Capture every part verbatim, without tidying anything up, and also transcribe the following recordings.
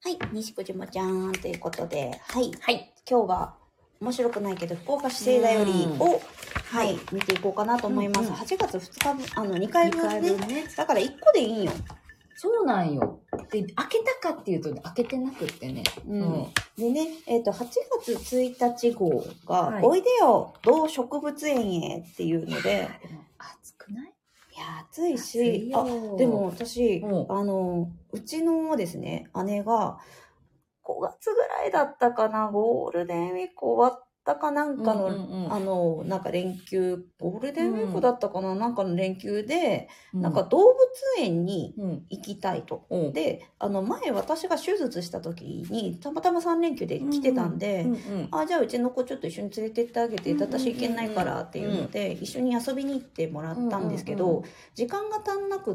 はい、西小島ちゃんということで、はい、 はい、 今日は面白くないけど福岡市政だよりを、はい、見ていこうかなと思います。うんうん、はちがつふつかぶん、あのにかいぶんね、ね、だからいっこでいいよ。 そうなんよ。で、開けたかっていうと、ね、開けてなくってね。 うん。うん、でね、えっ、ー、と、はちがつついたち号が、はい、おいでよ、動植物園へっていうので、 でも暑くない？ いや、暑いし、あ、でも私、うん、あの、うちのですね、姉が、ごがつぐらいだったかな、ゴールデンウィーク終わったかなんかの、うんうんうん、あの、なんか連休、ゴールデンウィークだったかな、うん、なんかの連休で、うん、なんか動物園に行きたいと。うん、で、あの、前私が手術した時に、たまたまさん連休で来てたんで、うんうんうんうん、あ、じゃあうちの子ちょっと一緒に連れてってあげて、私行けないからっていうので、一緒に遊びに行ってもらったんですけど、うんうんうん、時間が足んなくって、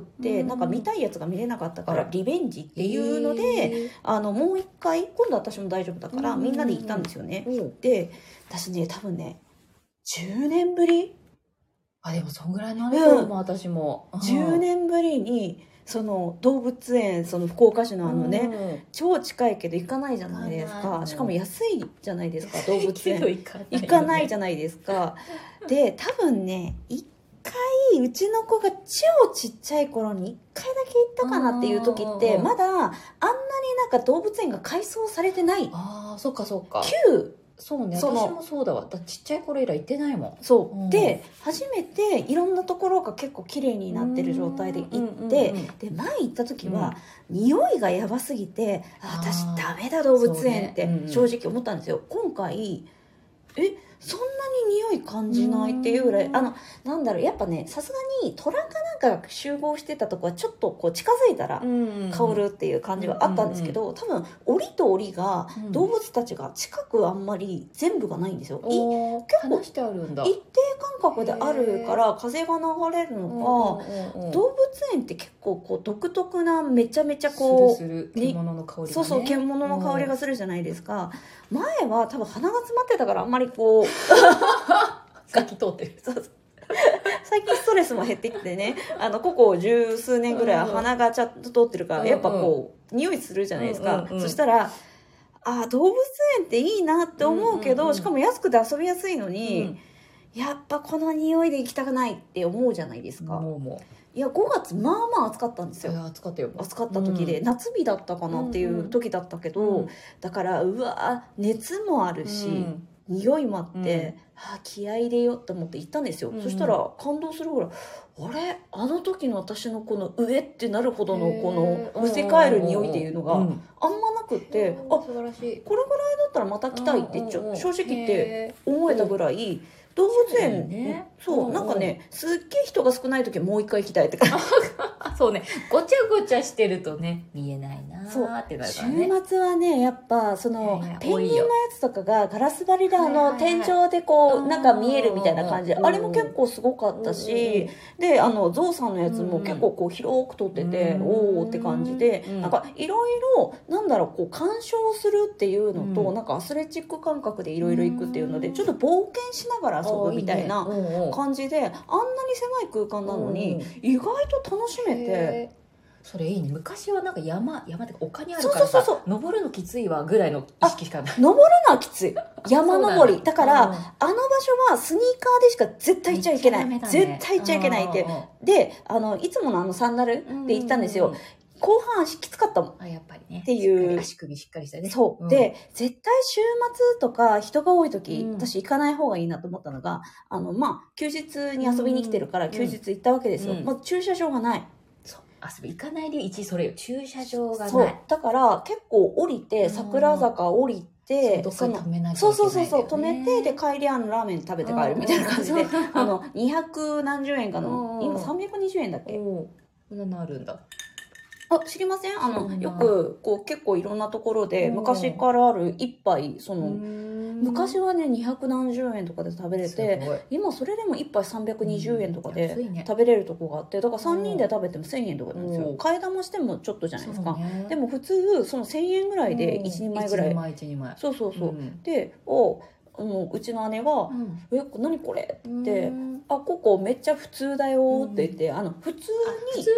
なんか見たいやつが見れなかったから、リベンジっていうので、あの、もう一回、今度私も大丈夫だからみんなで行ったんですよね、うんうん、で私ね多分ねじゅうねんぶりあでもそんぐらいのあれと思う、うん、私も、 うん、じゅうねんぶりにその動物園その福岡市のあのね、うん、超近いけど行かないじゃないですか、しかも安いじゃないですか動物園行かない、ね、 行かないじゃないですかで多分ね一回うちの子が超ちっちゃい頃にいっかいだけ行ったかなっていう時ってまだあんなになんか動物園が改装されてない。 ああそっかそっか旧そうね、私もそうだわ。だちっちゃい頃以来行ってないもん。 そう、うん、で初めていろんなところが結構綺麗になってる状態で行って、うんうんうん、で前行った時は、うん、匂いがやばすぎてあ私ダメだ動物園って正直思ったんですよ、ねうんうん、今回えそんなに匂い感じないっていうぐらい、あのなんだろうやっぱねさすがに虎かなんかが集合してたとこはちょっとこう近づいたら香るっていう感じがあったんですけど、多分檻と檻が動物たちが近くあんまり全部がないんですよ、うん、 結構してあるんだ、 一定間隔であるから風が流れるのか、うんうんうん、動物園って結構こう独特なめちゃめちゃこうするする獣の香りがね、 そうそう獣の香りがするじゃないですか、うん、前は多分鼻が詰まってたからあんまりこうガキ通ってるそうそう最近ストレスも減ってきてねあのここ十数年ぐらい鼻がちゃんと通ってるから、うんうん、やっぱこう匂いするじゃないですか、うんうんうん、そしたらあ動物園っていいなって思うけど、うんうんうん、しかも安くて遊びやすいのに、うん、やっぱこの匂いで行きたくないって思うじゃないですか。 もうもういやごがつまあまあ暑かったんですよ。 暑かったよ。 暑かった時で、うん、夏日だったかなっていう時だったけど、うん、だからうわ熱もあるし、うん匂いもあって、うん、あ気合い入れようと思って行ったんですよ、うん、そしたら感動するぐらいあれあの時の私のこの上ってなるほどのこのむせ返る匂いっていうのがあんまなくってあ素晴らしいこれぐらいだったらまた来たいってちょ正直言って思えたぐらい動物園ねそうなんかねすっげえ人が少ない時はもう一回行きたいって感じそうねごちゃごちゃしてるとね見えないなーってなるからね。 週末はねやっぱそのペンギンのやつとかがガラス張りであの天井でこうなんか見えるみたいな感じであれも結構すごかったしであのゾウさんのやつも結構こう広く撮ってておーって感じでなんかいろいろなんだろうこう鑑賞するっていうのとなんかアスレチック感覚でいろいろ行くっていうのでちょっと冒険しながら遊ぶみたいな感じであんなに狭い空間なのに意外と楽しめてそれいいね。昔はなんか山山って丘にあるからさそうそうそうそう登るのきついわぐらいの意識しかない。 登るのはきつい山登り だ,、ね、だから、うん、あの場所はスニーカーでしか絶対行っちゃいけない、ね、絶対行っちゃいけないってであのいつものあのサンダルで行ったんですよ、うんうんうん後半足きつかったもん。 あ、やっぱりね。 っていう。 足首しっかりしたね。 そう。うん、で、絶対週末とか人が多い時、うん、私行かない方がいいなと思ったのが、あの、まあ、休日に遊びに来てるから休日行ったわけですよ。うん、まあ、駐車場がない。 そう。遊び行かないでいちそれよ。駐車場がない。 そう。だから結構降りて、桜坂降りて、 そう、どっかに止めなきゃいけない、ね。 そうそうそうそう、止めて、で、帰りあのラーメン食べて帰るみたいな感じで、あの、にひゃくなんじゅうえんかの、今さんびゃくにじゅうえんだっけ？ こんなのあるんだ。 あ知りませんあのよくこう結構いろんなところで昔からある一杯その昔はねにひゃくなんじゅうえんとかで食べれて今それでも一杯さんびゃくにじゅうえんとかで食べれるとこがあってだからさんにんで食べてもせんえんとかなんですよ替え玉してもちょっとじゃないですか、ね、でも普通そのせんえんぐらいでいちにんまえぐらいいちにんまえそうそうそう、うん、でおあのうちの姉が「うん、え何これ?」って「あここめっちゃ普通だよ」って言って、うん、あの普通に普通に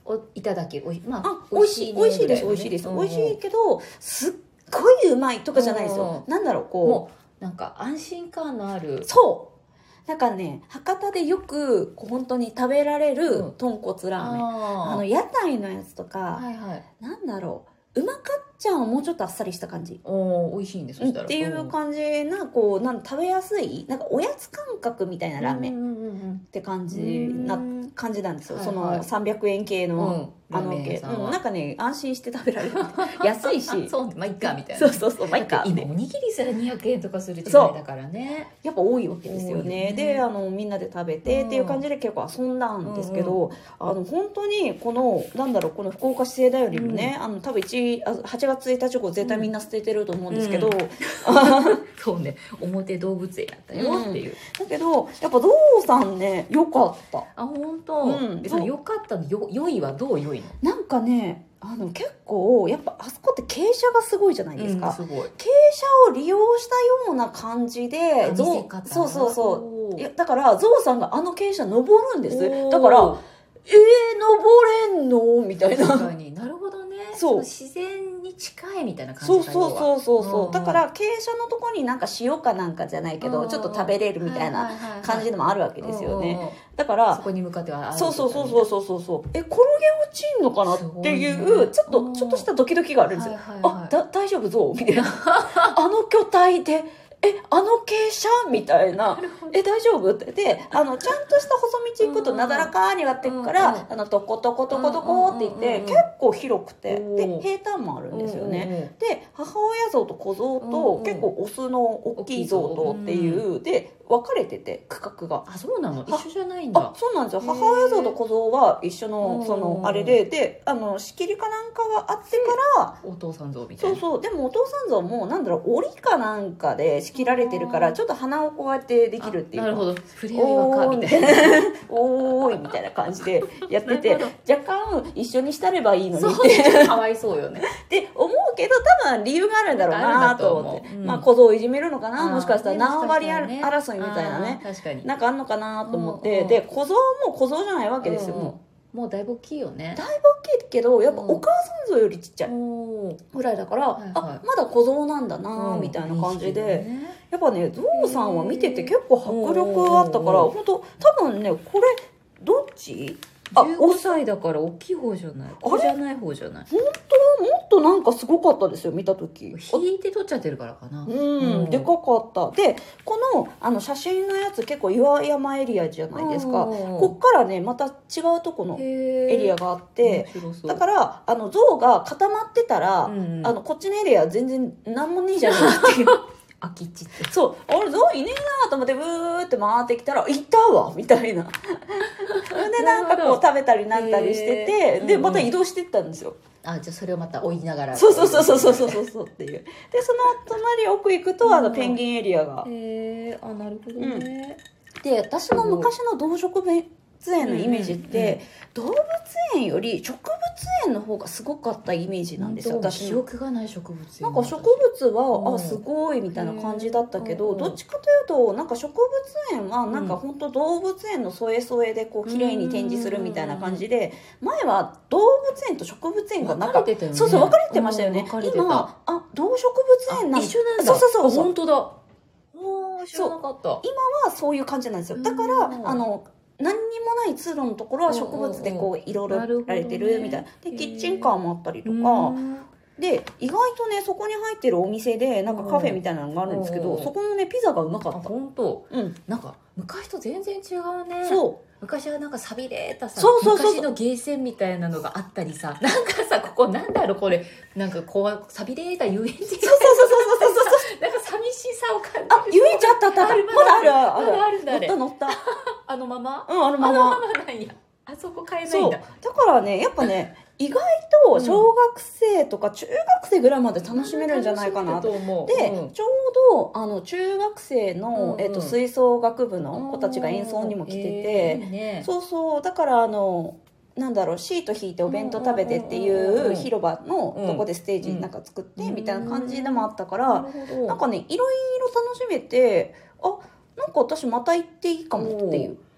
おいただきおい、まあ、 あ美味しい美味しいです美味しいです、美味しいけどすっごいうまいとかじゃないですよ、なんだろうこうもうなんか安心感のある、 そうなんかね博多でよくこう本当に食べられる豚骨ラーメン、うん、あ, あの屋台のやつとか、はいはい、なんだろううまかっちゃんはもうちょっとあっさりした感じ。 お美味しいんです、そしたらっていう感じなこうなん食べやすいなんかおやつ感覚みたいなラーメンって感じな感じなんですよ、はいはい、そのさんびゃくえん系の、うん、あの系、うん、なんかね安心して食べられる安いしそうまあいっかみたいな、 そうそうそうまあいっか今おにぎりすらにひゃくえんとかする時代だからね、 やっぱ多いわけですよね。であのみんなで食べてっていう感じで結構遊んだんですけど、うんうん、あの本当にこのなんだろうこの福岡市政大よりもね、うん、あの多分はちがつついたち以降絶対みんな捨ててると思うんですけど、うんうん、 そうね表動物園やったよっていう、 うん、だけどやっぱゾウさんね良かった。 あ本当、うん、その良かったのよ良いはどう良いの？ なんかねあの結構やっぱあそこって傾斜がすごいじゃないですか、うん、すごい傾斜を利用したような感じでゾウそうそうそういやだからゾウさんがあの傾斜登るんです。だからえー、登れんのみたいな。 確かになるほどね。そう自然に近いみたいな感じか。そうそうそうそうそう。だから傾斜のところになんか塩かなんかじゃないけどちょっと食べれるみたいな感じでもあるわけですよね。だからそこに向かってはある。 そうそうそうそうそうそうえ転げ落ちんのかなっていう、ね、ちょっとちょっとしたドキドキがあるんですよ。はいはいはい、あだ大丈夫ぞみたいなあの巨体で。えあの傾斜みたいなえ大丈夫ってであのちゃんとした細道行くとなだらかになっていくから、うんうん、あのトコトコトコトコって言って、うんうん、結構広くてで平坦もあるんですよね、うんうん、で母親像と子像と、うんうん、結構オスの大きい像とっていう、うん、で分かれてて区画があそうなの一緒じゃないんだ。 あそうなんですよ。母親像と子像は一緒のそのあれでであの仕切りかなんかがあってからお父さん像みたいな。 そうそうでもお父さん像もなんだろう檻かなんかで仕切られてるからちょっと鼻をこうやってできるっていうかなるほど触れ合いはかみたいなおーいみたいな感じでやってて若干一緒にしたればいいのにってかわいそうよねって思うけど多分理由があるんだろうなと思って、うん、まあ小僧をいじめるのかなもしかしたら縄張り争いみたいなね確かになんかあんのかなと思って、うんうん、で小僧も小僧じゃないわけですよ、うんうん、 もうもうだいぶ大きいよね。 だいぶ大きいけどやっぱお母さん像よりちっちゃいぐらいだから、うん、あまだ小僧なんだなみたいな感じで、うんね、やっぱねゾウさんは見てて結構迫力あったから本当多分ねこれどっちじゅうごさいだから大きい方じゃないこれじゃない方じゃない本当もっとなんかすごかったですよ見た時引いて撮っちゃってるからかなうん、うん、でかかったでこのあの写真のやつ結構岩山エリアじゃないですかこっからねまた違うとこのエリアがあってだからあの象が固まってたら、うんうん、あのこっちのエリア全然何もねえじゃねえっていう空き地ってそう俺ゾウいねえなと思ってブーって回ってきたらいたわみたいなでなんかこう食べたりなったりしててでまた移動していったんですよ。 あじゃあそれをまた追いながらそうそうそうそうそうそうそうっていうでその隣奥行くとあのペンギンエリアがへえあなるほどね、 うん、で私の昔の動植物園のイメージって、うんうん、動物園より植物園の方がすごかったイメージなんですよ。 私記憶がない植物園なんか植物は、うん、あすごいみたいな感じだったけど、うん、どっちかというとなんか植物園はなんか本当動物園の添え添えでこう綺麗に展示するみたいな感じで、うん、前は動物園と植物園がなんか分かれてたよね。そうそう分かれてましたよね、うん、今あ動植物園なん一緒なんだ。 そうそうそうそう本当だ知らなかった。 今はそういう感じなんですよ。だからあの何にもない通路のところは植物でこういろいろられてるみたいなでキッチンカーもあったりとかで意外とねそこに入ってるお店でなんかカフェみたいなのがあるんですけどそこのねピザがうまかった。 本当、うん、なんか昔と全然違うね。 そう昔はなんか寂れたさそうそうそう昔のゲーセンみたいなのがあったりさなんかさここなんだろうこれなんかこう寂れた遊園地そうそうそうそうそうなんか寂しさを感じる。 あ遊園地あったあったあったまだあるあるまだあるんだあれ乗った乗ったあのままうんあのままあのままなんやあそこ買えないんだ。 だからねやっぱね意外と小学生とか中学生ぐらいまで楽しめるんじゃないかなと思う。で、うん、ちょうどあの中学生の、うんうんえー、と吹奏楽部の子たちが演奏にも来てて、えーね、そうそうだからあのなんだろうシート引いてお弁当食べてっていう広場のとこでステージなんか作ってみたいな感じでもあったから、うん、なんかねいろいろ楽しめてあなんか私また行っていいかもっていう。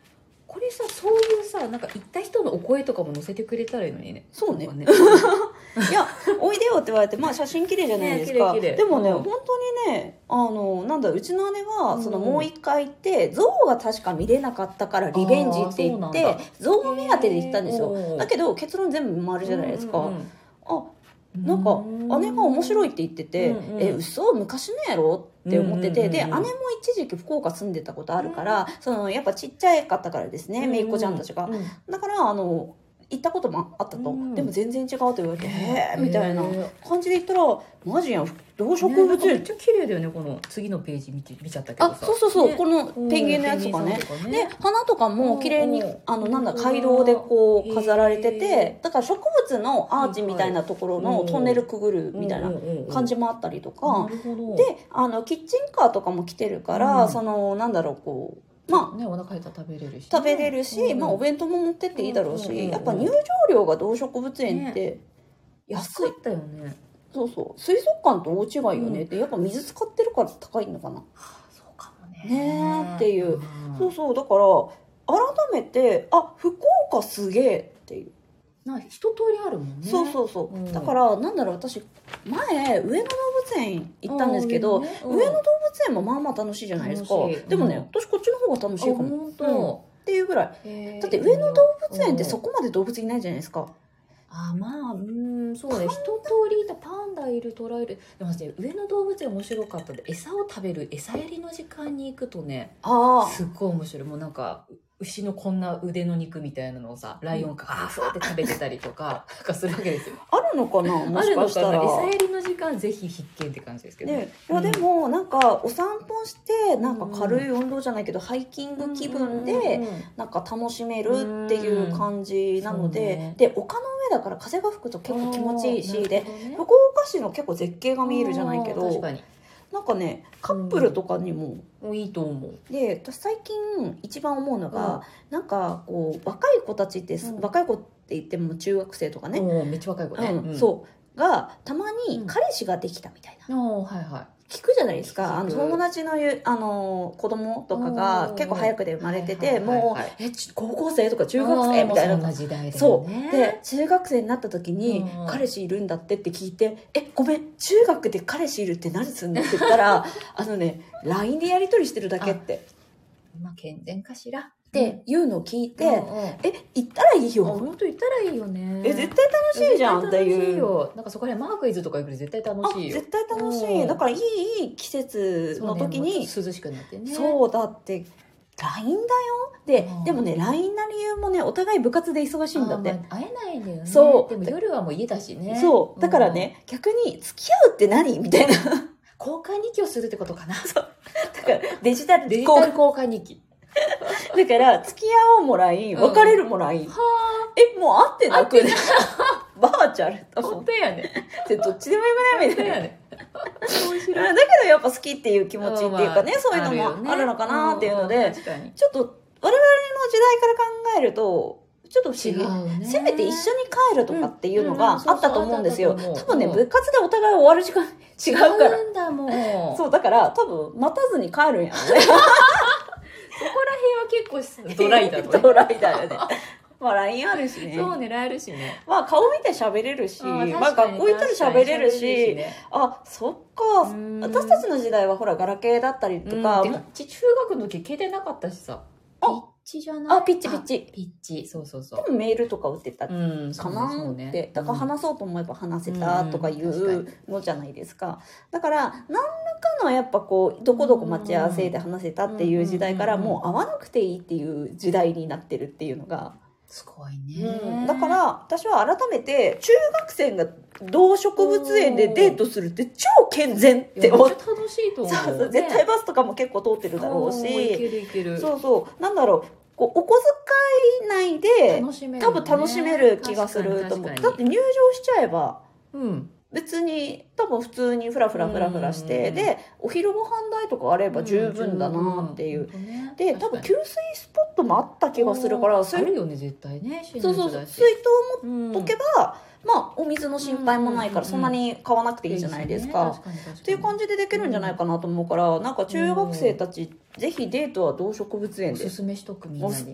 これさ、そういうさ、なんか行った人のお声とかも載せてくれたらいいのにね。 そうね。 ねいや、おいでよって言われて、まあ写真綺麗じゃないですか。 ね、綺麗綺麗。 でもね、 うん、 本当にね、あの、なんだ、うちの姉は、そのもう一回行って、象が確か見れなかったからリベンジって言って、象目当てで行ったんですよ。だけど、結論全部丸じゃないですか。うんうんうん、あ、なんか姉が面白いって言ってて、うんうん、え嘘昔のやろって思ってて、うんうんうん、で姉も一時期福岡住んでたことあるから、うん、そのやっぱちっちゃかったからですね、姪っ子ちゃんたちが、うんうん、だからあの行ったこともあったと、うん、でも全然違うと言われて、へえみたいな感じで言ったら、マジやん、動植物園、 ね、めっちゃ綺麗だよね。この次のページ見て見ちゃったけどさ、 あ、そうそうそう、ね、このペンギンのやつとかね、うん、で花とかも綺麗に、うん、あのなんだ回廊でこう飾られてて、だから植物のアーチみたいなところのトンネルくぐるみたいな感じもあったりとか、であのキッチンカーとかも来てるから、うん、そのなんだろうこうまあね、お腹減ったら食べれるし、ね、食べれるし、うん、まあお弁当も持ってっていいだろうし、うんうんうん、やっぱ入場料が動植物園って安い、 ね、だよね。 そうそう、水族館と大違いよねって、うん、やっぱ水使ってるから高いのかな、はあ、そうかもねねっていう、うん、そうそう、だから改めてあ福岡すげえっていう、 な一通りあるもんね。 そうそうそう、うん、だからなんだろう、私前上野動物園行ったんですけど、ね、うん、上野動物園もまあまあ楽しいじゃないですか。でもね、うん、私こっちの方が楽しいかも、 本当、 うん、っていうぐらい。だって上野動物園ってそこまで動物いないじゃないですか。 あ、まあ、うん、そうね、一通りいた、パンダいる、トラいる。でもね、上野動物園面白かったで、餌を食べる餌やりの時間に行くとね、あ、すっごい面白い。もうなんか牛のこんな腕の肉みたいなのをさ、ライオンがガーッって食べてたりとかなんかするわけですよ。 あるのかな、もしかしたら。 餌やりの時間ぜひ必見って感じですけどね。 いやでもなんかお散歩してなんか軽い運動じゃないけど、ハイキング気分でなんか楽しめるっていう感じなので、ね、で丘の上だから風が吹くと結構気持ちいいし、で福岡市の結構絶景が見えるじゃないけど、 確かになんかねカップルとかにも、 うん、いいと思う。 で私最近一番思うのが、うん、なんかこう若い子たちって、うん、若い子って言っても中学生とかね、 めっちゃ若い子ね、 うんうん、そうがたまに彼氏ができたみたいな、うん、はいはい、聞くじゃないですか。あの友達のあの子供とかが結構早くで生まれてて、もうえ高校生とか中学生みたいな、 そんな時代だよね。 そうで中学生になった時に彼氏いるんだってって聞いて、えごめん中学で彼氏いるって何すんのって言ったらあのね ライン でやり取りしてるだけって。 まあ健全かしらっていうのを聞いて、うんうん、え行ったらいいよ。 本当行ったらいいよね。 え絶対楽しいじゃんっていう。 楽しいよ。なんかそこらマークイズとか行くと絶対楽しいよ。 絶対楽しい。だからいい季節の時に、 ね、涼しくなってね。 そうだって ライン だよ。で、うん、でもね ライン な理由もねお互い部活で忙しいんだって。 まあ、会えないんだよね。 そうでも夜はもう家だしね。 そうだからね、うん、逆に付き合うって何みたいな。 交換日記をするってことかな。 そうだからデジタルデジタル交換日記。 だから付き合おうもらい別れるもらい、うん、はえもう会ってなくねバーチャルだもん。 本当やね。 でどっちでもよくないみたいな。ね、面白い。だけどやっぱ好きっていう気持ちっていうかね、まあ、そういうのもあるのかなっていうので、うんうん、ちょっと我々の時代から考えるとちょっと不思議、ね、せめて一緒に帰るとかっていうのがあったと思うんですよ。多分ね部活でお互い終わる時間違うから。 違うんだもう。 そうだから多分待たずに帰るんやろね。 そこら辺は結構ドライだとね。 ドライだよね。まあ ライン あるしね。 そうね、ラインあるしね。 まあ顔見て喋れるし、あまあ学校行ったら喋れるし、しね、あ、そっか。私たちの時代はほらガラケーだったりとか。 でも中学の時携帯なかったしさ。ピッチじゃない？ あ、ピッチピッチ。 ピッチ、そうそうそう。 でもメールとか打ってたかなって、ね、だから話そうと思えば話せたとかいうのじゃないですか。だから何らかのやっぱこうどこどこ待ち合わせで話せたっていう時代からもう会わなくていいっていう時代になってるっていうのがすごいね、 うん、だから私は改めて中学生が動植物園でデートするって超健全って思って。 めっちゃ楽しいと思う。 そうそう、絶対バスとかも結構通ってるだろうし、 いけるいける。 そうそうなんだろうこうお小遣い内で楽しめる、ね、多分楽しめる気がすると思う。だって入場しちゃえば、うん、別に多分普通にフラフラフラフラして、でお昼ご飯代とかあれば十分だなっていう、うんね、で多分給水スポットもあった気がするから、 あるよね絶対ね。 そうそうそう水筒持っとけば、うん、まあお水の心配もないからそんなに買わなくていいじゃないですか、っていう感じでできるんじゃないかなと思うから、なんか中学生たちぜひデートは動植物園でおすすめしとくみんなに。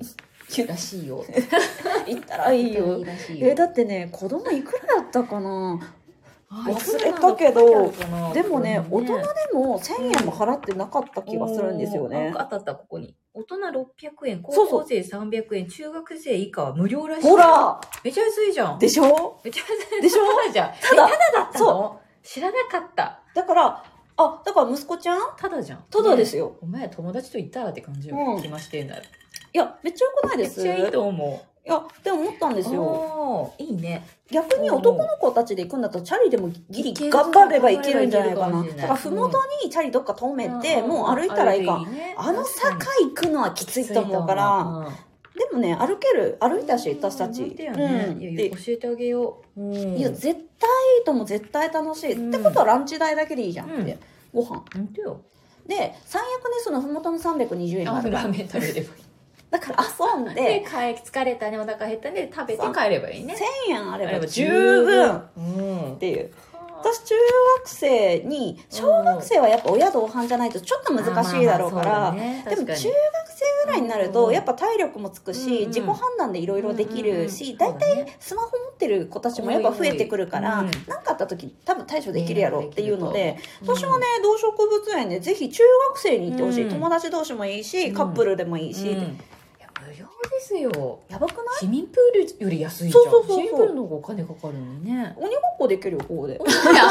らしいよ。 行ったらいいよ。えだってね子供いくらだったかな忘れたけど、でもね、大人でもせんえんも払ってなかった気がするんですよね。 あったあった、ここに。大人ろっぴゃくえん、高校生さんびゃくえん、中学生以下は無料らしい。 ほらめちゃ安いじゃん。 でしょめちゃ安い。 でしょただじゃん。ただ、ただだったの？知らなかった。 だから、あ、だから息子ちゃんただじゃん。 ただですよ。 お前友達と行ったらって感じよ。気ましてんだよ。 いや、めっちゃ良くないです？ めっちゃいいと思う。 いや、でも思ったんですよ。 いいね。 逆に男の子たちで行くんだったらチャリでもギリ頑張ればいけるんじゃないかな。だからふもとにチャリどっか止めて、もう歩いたらいいか。あの坂行くのはきついと思うから。でもね、歩ける。歩いたし、私たち。うん。 教えてあげよう。 いや、絶対いいとも絶対楽しい。ってことはランチ代だけでいいじゃんって。ご飯。で、最悪ね、そのふもとのさんびゃくにじゅうえんがある。 ラーメン食べればいい。 だから遊んで、で疲れたね、お腹減ったね、食べて帰ればいいね。 せんえんあれば十分っていう。私中学生に、小学生はやっぱ親同伴じゃないとちょっと難しいだろうから、でも中学生ぐらいになるとやっぱ体力もつくし、自己判断でいろいろできるし、大体スマホ持ってる子たちもやっぱ増えてくるから、何かあった時多分対処できるやろっていうので、私はね、動植物園でぜひ中学生に行ってほしい。友達同士もいいし、カップルでもいいし。 無料ですよ。 やばくない？ 市民プールより安いじゃん。そうそうそうそう。市民プールの方がお金かかるのにね。 鬼ごっこできるよ、ここで。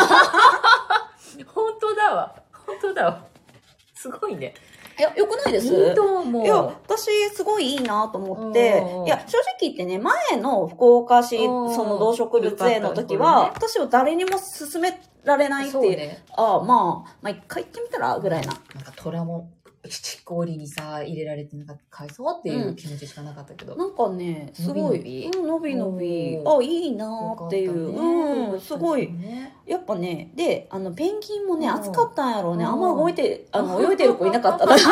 本当だわ。本当だわ。すごいね。 いや、よくないです？ いいと思う。 いや、私、すごいいいなと思って、いや、正直言ってね、前の福岡市、その動植物園の時は、私は誰にも勧められないっていう、ね、ああ、まあ、まあ一回行ってみたらぐらいな。 なんか虎も、七氷にさ入れられてなんか返そうっていう気持ちしかなかったけど、 うん、なんかねすごいのびのび、あいいなっていう、ね、うんすごい、ね、やっぱねであのペンギンもね暑かったんやろうね、あんま動いてあの泳いでる子いなかったから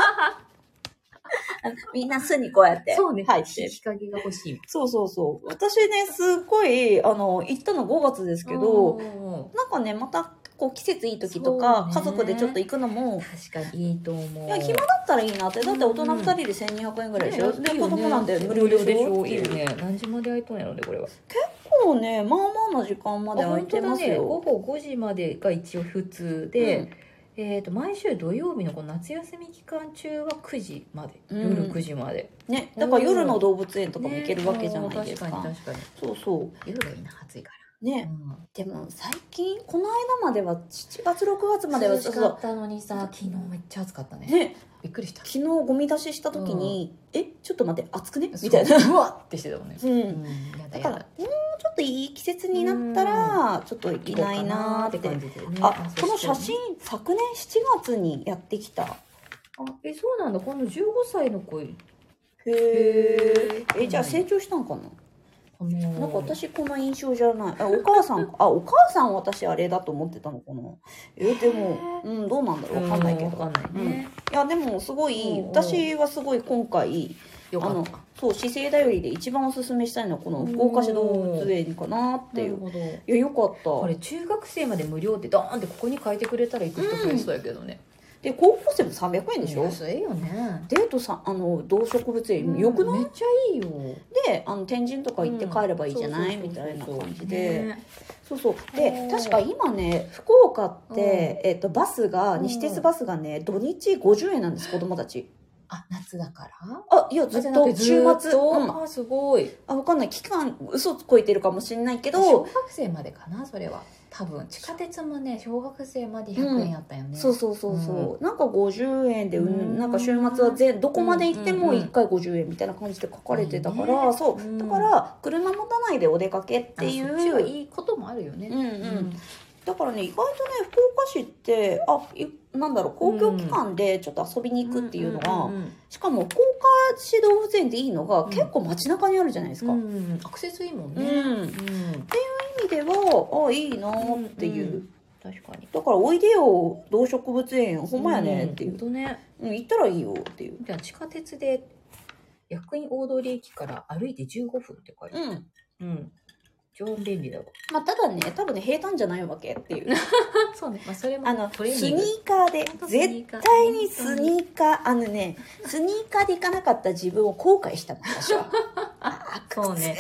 みんな巣にこうやって入って、日陰が欲しい。 そうそうそう。私ねすっごいあの行ったのごがつですけど、なんかねまたこう季節いい時とか、ね、家族でちょっと行くのも確かにいいと思う。 いや暇だったらいいなって。だって大人ふたりでせんにひゃくえんぐらいでしょ、うん、で子供なんで無料でしょ。 いいよね。何時まで空いとんやろねこれは。 結構ねまあまあな時間まで空いてますよ。 ね、午後ごじまでが一応普通で、うんえー、と毎週土曜日のこの夏休み期間中はくじまで、うん、夜くじまでね。だから夜の動物園とかも行けるわけじゃないですか、 ね、確かに確かに。 そうそう夜がいいな暑いからね、うん、でも最近この間まではしちがつろくがつまでは涼しかったのにさ昨日めっちゃ暑かったね。 ねびっくりした。 昨日ゴミ出しした時に、うん、えちょっと待って暑くねみたいなうわってしてたもんね、 うんうん、だからもうちょっといい季節になったらちょっといないなって感じで、ね、あこの写真昨年しちがつにやってきた。あえそうなんだ。このじゅうごさいの子へええじゃあ成長したんかな。なんか私この印象じゃない。あお母さんあお母さん私あれだと思ってたのかな。えでもうんどうなんだろうわかんないけど。 わかんないね、 うん、いやでもすごい私はすごい今回あのそう姿勢だよりで一番おすすめしたいのはこの福岡市動物園かなっていう。いやよかった。 これ中学生まで無料ってドーンってここに書いてくれたら行く人増えそうやけどね。 で高校生もさんびゃくえんでしょ。 安いよね。 デートさあの動植物園よくない？ めっちゃいいよ。 であの天神とか行って帰ればいいじゃない、うん、みたいな感じで、ね、そうそうで確か今ね福岡って、えー、とバスが西鉄バスがね土日ごじゅうえんなんです。子供たち。 あ夏だからあいやずっと週末、 うん、あすごい。 あ分かんない期間嘘こいてるかもしれないけど小学生までかなそれは。多分地下鉄もね小学生までひゃくえんやったよね、うん、 そうそうそうそう、うん、なんかごじゅうえんで、うん、なんか週末は全どこまで行ってもいっかいごじゅうえんみたいな感じで書かれてたから、うん、そう、うん、だから車持たないでお出かけっていうそっちはいいこともあるよね。 うんうん、うんだからね意外とね福岡市ってあなんだろう公共機関でちょっと遊びに行くっていうのが、しかも福岡市動物園でいいのが、うん、結構街中にあるじゃないですか、うん、 アクセスいいもんね、 うんうん、っていう意味ではあいいなっていう、うんうん、 確かに。 だからおいでよ動植物園ほんまやねっていう、 うん、ね、 うん、行ったらいいよっていう。 じゃあ地下鉄で薬院大通駅から歩いてじゅうごふんって書いてある。 うん、うん超便利だわ。 まあ、ただね、多分ね、平坦じゃないわけっていう。 そうね。まあ、それもあの、スニーカーで、絶対にスニーカー、あのね、スニーカーで行かなかった自分を後悔したの、私は。あ、靴やった、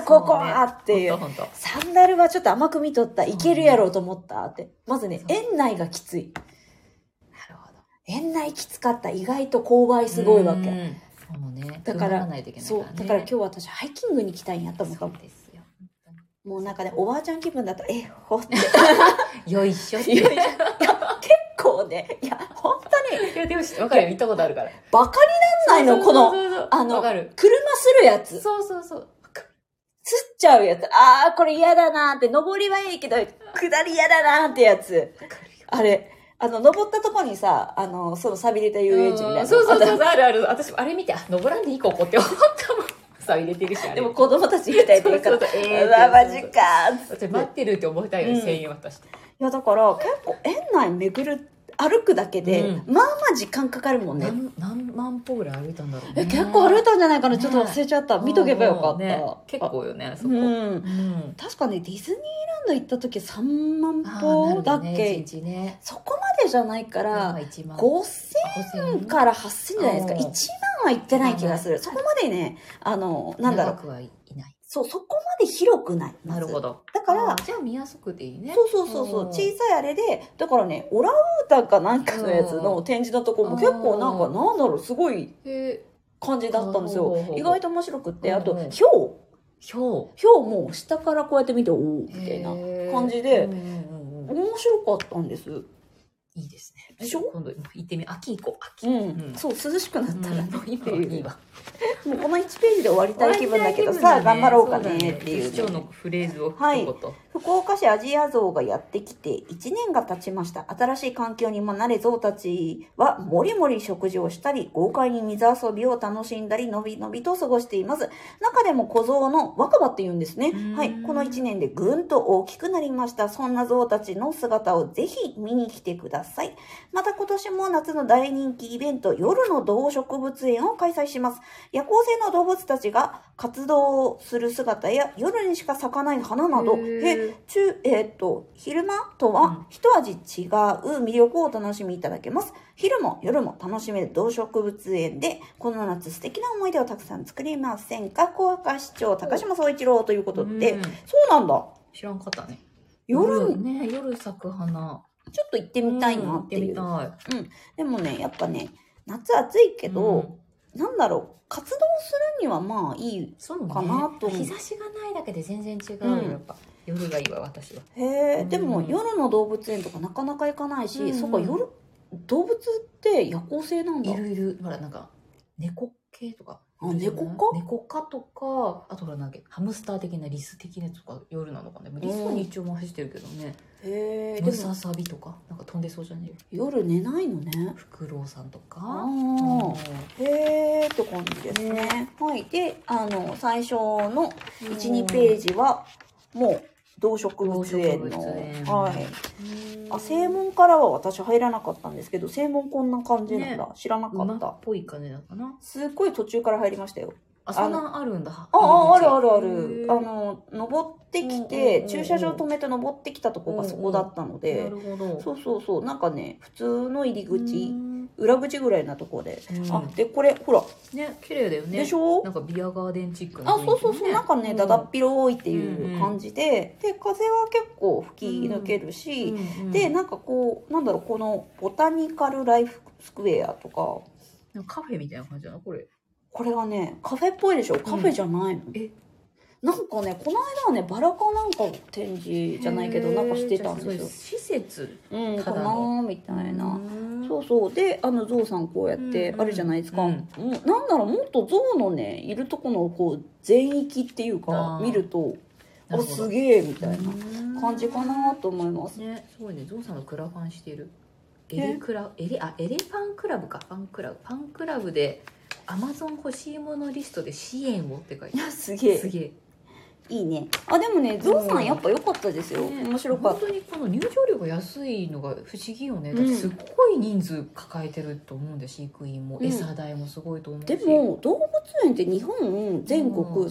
ここはっていう。サンダルはちょっと甘く見とった、いけるやろうと思ったって。まずね、園内がきつい。なるほど。園内きつかった。意外と勾配すごいわけ。 そうね。 だから、そう、だから今日私ハイキングに行きたいんやと思ったもん。もうなんかね、おばあちゃん気分だと、え、ほって。 よいしょって。 いや、結構ね、いや、本当に。 いや、でも、わかるよ、見たことあるから。 バカになんないの、この、あの、車するやつ。 そうそうそう。 すっちゃうやつ。あー、これ嫌だなーって、登りはいいけど、下り嫌だなーってやつ。あれ、あの、登ったとこにさ、あの、その錆びれた遊園地みたいな。 そうそうそう、あるある。私、あれ見て、あ、登らんでいいここって思ったもん。入れてるし、 でも子供たち行きたいって言うから、うわ、マジかーって待ってるって思ったよね、せんえん渡して。いや、だから結構園内巡る、歩くだけで、まあまあ時間かかるもんね。 何万歩ぐらい歩いたんだろうね。 え、結構歩いたんじゃないかな、ちょっと忘れちゃった。見とけばよかった。 結構よね、そこ。 確かね、ディズニーランド行った時さんまん歩だっけ。そこまでじゃないから、ごせんからはっせんじゃないですか。いちまんは行ってない気がする。そこまでね、あの、なんだろう。 長くはいない。 そう、そこまで広くない。 なるほど。 だから、 じゃあ見やすくていいね。 そうそうそうそう、小さいあれで、だからね、オランウータンかなんかのやつの展示のとこも結構なんか、なんだろう、すごい感じだったんですよ。意外と面白くって、あと、ヒョウ。 ヒョウ。 ヒョウも下からこうやって見て、おーみたいな感じで、面白かったんです。 いいですね。 でしょ？ 今度行ってみ、秋行こう。秋。 うん。そう、涼しくなったらもう今いいわ。 もうこのいちページで終わりたい気分だけどさ、頑張ろうかねっていう。 今日のフレーズをはい。福岡市アジアゾウがやってきていちねんが経ちました。新しい環境にも慣れ、ゾウたちはもりもり食事をしたり、豪快に水遊びを楽しんだり、のびのびと過ごしています。中でも小ゾウの若葉って言うんですね。はい。このいちねんでぐんと大きくなりました。そんなゾウたちの姿をぜひ見に来てください。また今年も夏の大人気イベント、夜の動植物園を開催します。夜行性の動物たちが活動する姿や夜にしか咲かない花など、え中えー、っと昼間とは一味違う魅力をお楽しみいただけます。昼も夜も楽しめる動植物園で、この夏素敵な思い出をたくさん作りませんか。福岡市長高島総一郎ということで、そうなんだ。 知らんかったね。 夜ね、夜咲く花。 ちょっと行ってみたいなっていう。うん、うん、でもね、やっぱね、夏暑いけど、うん、なんだろう、活動するにはまあいいかなと思う。 日差しがないだけで全然違うよ、うん、やっぱ。夜がいいわ、私は。 へえ、でも夜の動物園とかなかなか行かないし、うん、そっか、夜、動物って夜行性なんだ。 いるいる。ほら、なんか、猫系とか。 あ、猫科？ 猫科とか、あとほらなんかハムスター的なリス的なやつとか夜なのかね。リスは日中も走ってるけどね。 へえ。 ムササビとかなんか飛んでそうじゃねえよ。 夜寝ないのね。 フクロウさんとか。 ああ。へえって感じですね。はい。で、あの最初のいち、にページはもう動植物園の、はい。あ、正門からは私入らなかったんですけど、正門こんな感じなんだ。ね、知らなかった。 馬っぽい感じだったな。 すっごい途中から入りましたよ。 あ、そんなあるんだ。 ああ、あるあるある。あの、登ってきて、駐車場止めて登ってきたとこがそこだったので、 なるほど。 そうそうそう。なんかね、普通の入り口、裏口ぐらいなとこで。あ、で、これ、ほら。 ね、綺麗だよね。 でしょ？ なんかビアガーデンチックな。 あ、そうそうそう。なんかね、だだっ広いっていう感じで、で、風は結構吹き抜けるし、で、なんかこう、なんだろう、このボタニカルライフスクエアとか。 カフェみたいな感じだな、これ。 これはね、カフェっぽいでしょ？カフェじゃないの。えなんかね、この間はね、バラかなんか展示じゃないけど、なんかしてたんですよ。 施設うん、かなみたいな。そうそう。で、あの、ゾウさんこうやって、あるじゃないですか。うん、うん、なんだろう、もっとゾウのね、いるとこの、こう、全域っていうか、見ると、あ、すげえ、みたいな感じかなと思います。 ね、すごいね、ゾウさんがクラファンしてる。エレクラ、エレ、あ、エレファンクラブか、ファンクラブ。ファンクラブで、アマゾン欲しいものリストで支援をって書いてある。 すげえ。 すげえ。 いいね。あ、でもね、ゾウさんやっぱ良かったですよ。ね、面白かった。 本当にこの入場料が安いのが不思議よね。だってすごい人数抱えてると思うんで、飼育員も、うん、餌代もすごいと思うし。 でも動物園って日本全国、うん、そんな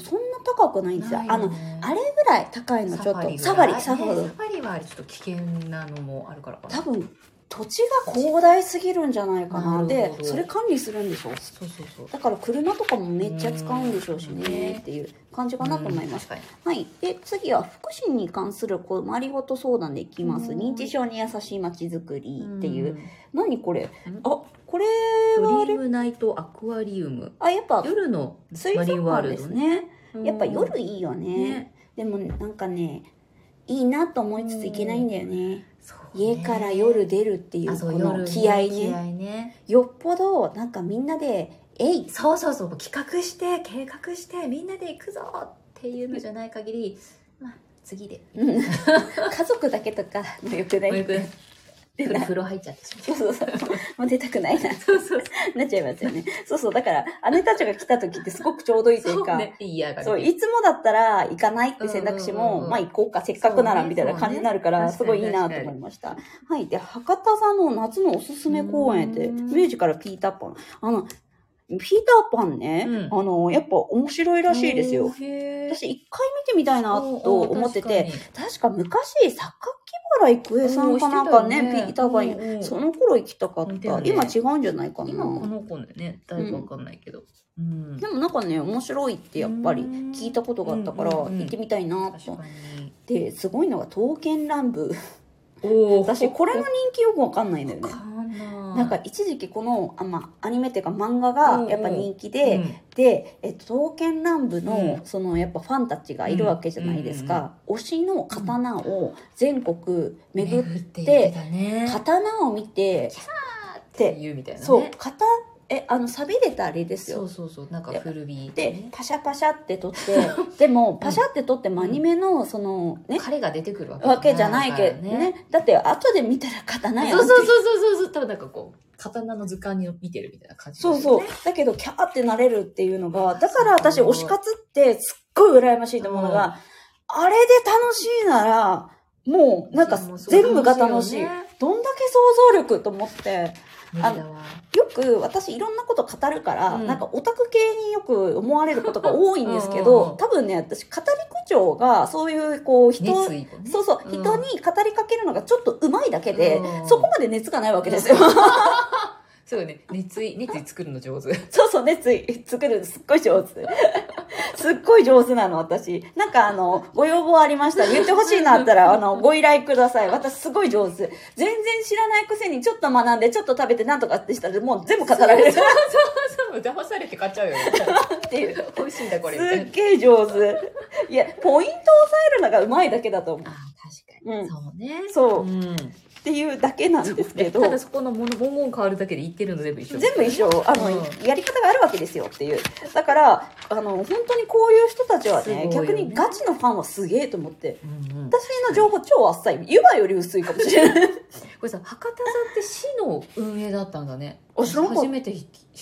高くないんですよ。 ないよあのねあれぐらい高いのちょっとササファリファリサファリ、 ねサファリはちょっと危険なのもあるからかな。 多分土地が広大すぎるんじゃないかな。 なるでほどそれ管理するんでしょ。 そうそうそう。 だから車とかもめっちゃ使うんでしょうしうんねっていう感じかなと思います。 うん確かに。 はい。で、次は福祉に関する困りごと相談でいきます。 うん認知症に優しい街づくりっていう。 ん何これ？ んあ、これドはあれ？ リームナイトアクアリウム。 あ、やっぱ夜の水マリン族館ですワールドね。 ね。やっぱ夜いいよね。 ねでもなんかね、いいなと思いつついけないんだよね。 そうね家から夜出るっていうあそうこの夜気合ね。 気合ね。 よっぽどなんかみんなで、えいそうそうそう企画して計画してみんなで行くぞっていうのじゃない限り、まあ次で。 うん家族だけとかもよくない？ よくねで風呂風呂入っちゃってしまう。 そうそうそう。もう出たくないな。 そうそうなっちゃいますよね。そうそう。だから、姉たちが来た時ってすごくちょうどいいというか、 そうね、いいやがそう、いつもだったら行かないって選択肢も、 うんうんうんうんまあ行こうか、せっかくならそうねみたいな感じになるから、 そうねすごいいいなと思いました。はい。で、博多座の夏のおすすめ公演って、 うんミュージカルピーターパン。あの、ピーターパンね、 うんあの、やっぱ面白いらしいですよ。 へー私一回見てみたいなと思ってて、 おー確か昔、坂木原郁恵さんかなんかね、 おーしてたよねピーターパン、 うんうんその頃行きたかった。 見てるね今違うんじゃないかな。 今この子ね、だいぶわかんないけど。うんでもなんかね、面白いってやっぱり聞いたことがあったから、 うんうんうん行ってみたいなと。 確かに。 で、すごいのが刀剣乱舞。 お私、これの人気よくわかんないんだよね。 かんない。 なんか一時期この、あまあ、アニメっていうか漫画がやっぱ人気で、 うんで、えっと、刀剣乱舞の、 うんそのやっぱファンたちがいるわけじゃないですか。推しの刀を全国巡って、 巡って言ってたね刀を見て、 っていうみたいなね。 そう、刀、え、あの、錆びれたあれですよ。 そうそうそう、なんか古着で、パシャパシャって取って、でも、パシャって取ってもアニメの、その、ね、 彼が出てくるわけわけじゃないけどね。 ね。だって、後で見たら刀やんってそうそうそうそうそう、多分なんかこう、刀の図鑑に見てるみたいな感じ、 そうそう。だけど、キャーってなれるっていうのが、だから私、推し活ってすっごい羨ましいと思うのが、あれで楽しいなら、もう、なんか、全部が楽しい。どんだけ想像力と思って、あのよく私いろんなこと語るから、うん、なんかオタク系によく思われることが多いんですけど、多分ね、私語り口調がそういうこう人、ね、そうそう、うん、人に語りかけるのがちょっと上手いだけで、うん、そこまで熱がないわけですよ。 そうね、熱意、熱意作るの上手。 そうそう、熱意作るのすっごい上手。すっごい上手なの、私。なんかあの、ご要望ありました。言ってほしいなったら、あの、ご依頼ください。私すごい上手。全然知らないくせにちょっと学んで、ちょっと食べてなんとかってしたら、もう全部語られる。 そうそうそう、騙されて買っちゃうよね。っていう。美味しいんだ、これ。 すっげえ上手。いや、ポイントを押さえるのが上手いだけだと思う。 ああ、確かに。うん、そうね。 そう。 うんっていうだけなんですけど、 ただそこの文言変わるだけで言ってるの全部一緒、 全部一緒、あの、うん、やり方があるわけですよっていう。だからあの本当にこういう人たちは ね, ね逆にガチのファンはすげえと思って、うんうん、私の情報超あっさり、湯葉より薄いかもしれない。これさ、博多座って市の運営だったんだね。 あ、知らんかった。 初めて知った。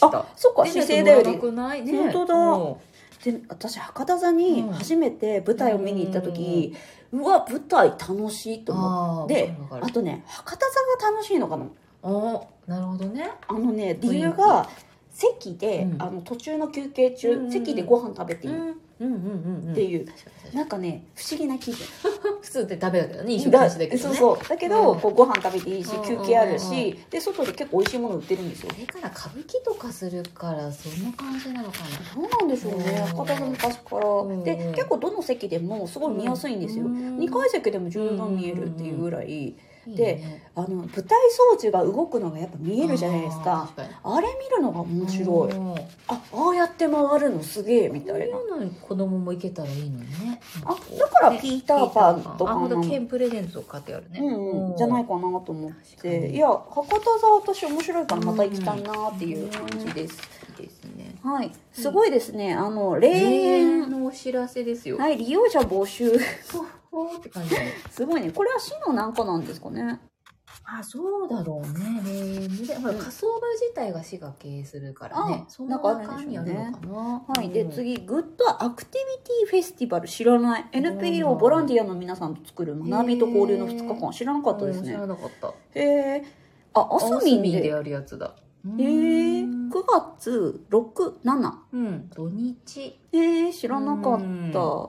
あ、そっか、市政だより。 ね、 本当だ。で、私博多座に初めて舞台を見に行った時、うん、うわ、舞台楽しいと思って、あ, あとね、博多座が楽しいのかな。 あ、なるほどね。 あのね、理由が席で、うん、あの途中の休憩中、うん、席でご飯食べていいっていう、なんかね、不思議な気分。 普通って食べだけどね、飲食禁止だけどね。 そうそう。だけど、うん、こうご飯食べていいし、休憩あるし、で、外で結構美味しいもの売ってるんですよ。 それから歌舞伎とかするから、そんな感じなのかな。 そうなんでしょうね。博多座昔から。で、結構どの席でもすごい見やすいんですよ。にかい席でも十分見えるっていうぐらい。で、あの舞台装置が動くのがやっぱ見えるじゃないですか。 あ, あれ見るのが面白い。あ、ああやって回るのすげえみたいな。 そういうのに子供も行けたらいいのにね。 あ、だからピーターパンとかあ、ほんとケンプレゼント買ってあるね。 うん、うん、じゃないかなと思って、いや博多座私面白いからまた行きたいなっていう感じです。 いいですね。 はい、すごいですね。あの霊園のお知らせですよ。 はい、利用者募集。 ほーって感じだね。 すごいね。これは市のなんかなんですかね。 あ、そうだろうね。霊園で、ほら、火葬場自体が市が経営するからね。 そんな感じにあるのかな。 はい。で、次、グッドアクティビティフェスティバル、知らない。エヌピーオー ボランティアの皆さんと作る学びと交流のふつかかん、知らなかったですね。 知らなかった。 へえ。あ、あさみんでやるやつだ。 へえ。9 くがつろく、しち。 うん、土日。 えー、知らなかった。そう。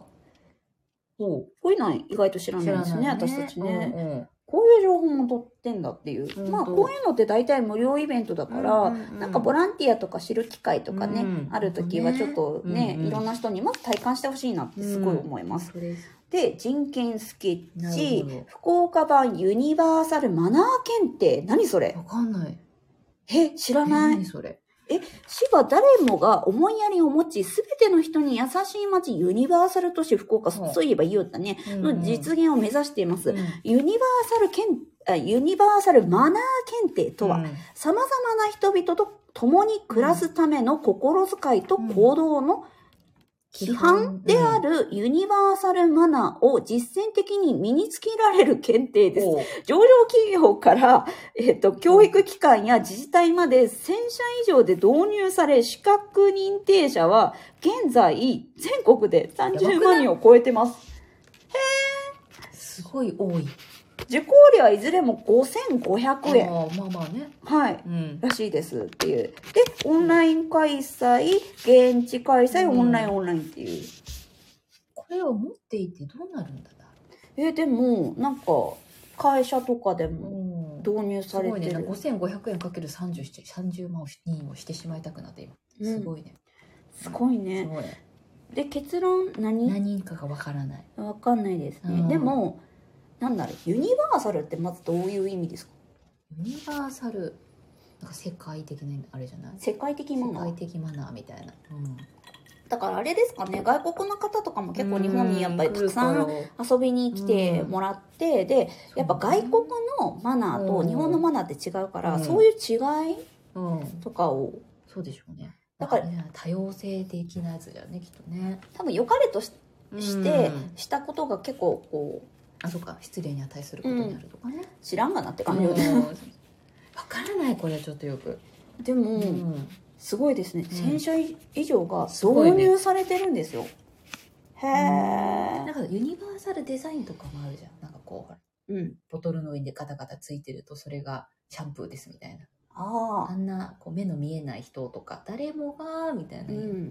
こういうのは意外と知らないですね、ね私たちね。うんうん、こういう情報も取ってんだっていう。まあ、こういうのって大体無料イベントだから、うんうんうん、なんかボランティアとか知る機会とかね、うん、あるときはちょっとね、うんうん、いろんな人にまず体感してほしいなってすごい思います。うん、で、人権スケッチ、福岡版ユニバーサルマナー検定。何それ？ わかんない。 え、知らない？ 何それ？ え、市は誰もが思いやりを持ち、すべての人に優しい街、ユニバーサル都市福岡、そういえば言おったね、うんうん、の実現を目指しています。うん、ユニバーサル検、あ、ユニバーサルマナー検定とは、うん、様々な人々と共に暮らすための心遣いと行動の規範であるユニバーサルマナーを実践的に身につけられる検定です。上場企業から、えっと、教育機関や自治体までせんしゃ以上で導入され、資格認定者は現在全国でさんじゅうまんにんを超えてます。へー。 すごい多い。 受講料はいずれもごせんごひゃくえん。 あまあまあね。 はい、うん。らしいですっていう。で、オンライン開催、現地開催、オンライン、オンラインっていう。 これを持っていてどうなるんだえ、でも、なんか、会社とかでも導入されてる。 すごいね。ごせんごひゃくえんかけるさんじゅう、さんじゅうまん人をしてしまいたくなって今。すごいね。 うん、すごいね。すごい。で、結論何？ 何人かがわからない。 わかんないですね。でも、なんだろう、ユニバーサルってまずどういう意味ですか？ ユニバーサル、なんか世界的なあれじゃない？ 世界的マナー。 世界的マナーみたいな。うん、 だからあれですかね、外国の方とかも結構日本にやっぱりたくさん遊びに来てもらって、で、やっぱ外国のマナーと日本のマナーって違うから、そういう違いとかを。 そうでしょうね。だから多様性的なやつだよね、きっとね。 多分良かれとし、してしたことが結構こう、 あ、そうか、失礼に値することになるとかね、うん、 知らんがなって感じ。 わからない、これちょっとよく。 でも、うん、すごいですね、うん、せんしゃ以上が導入されてるんですよ、ね、へえ、 なんかユニバーサルデザインとかもあるじゃん。なんかこう、うん、ボトルの上にガタガタついてるとそれがシャンプーですみたいな。ああんなこう目の見えない人とか誰もがみたいな、うん、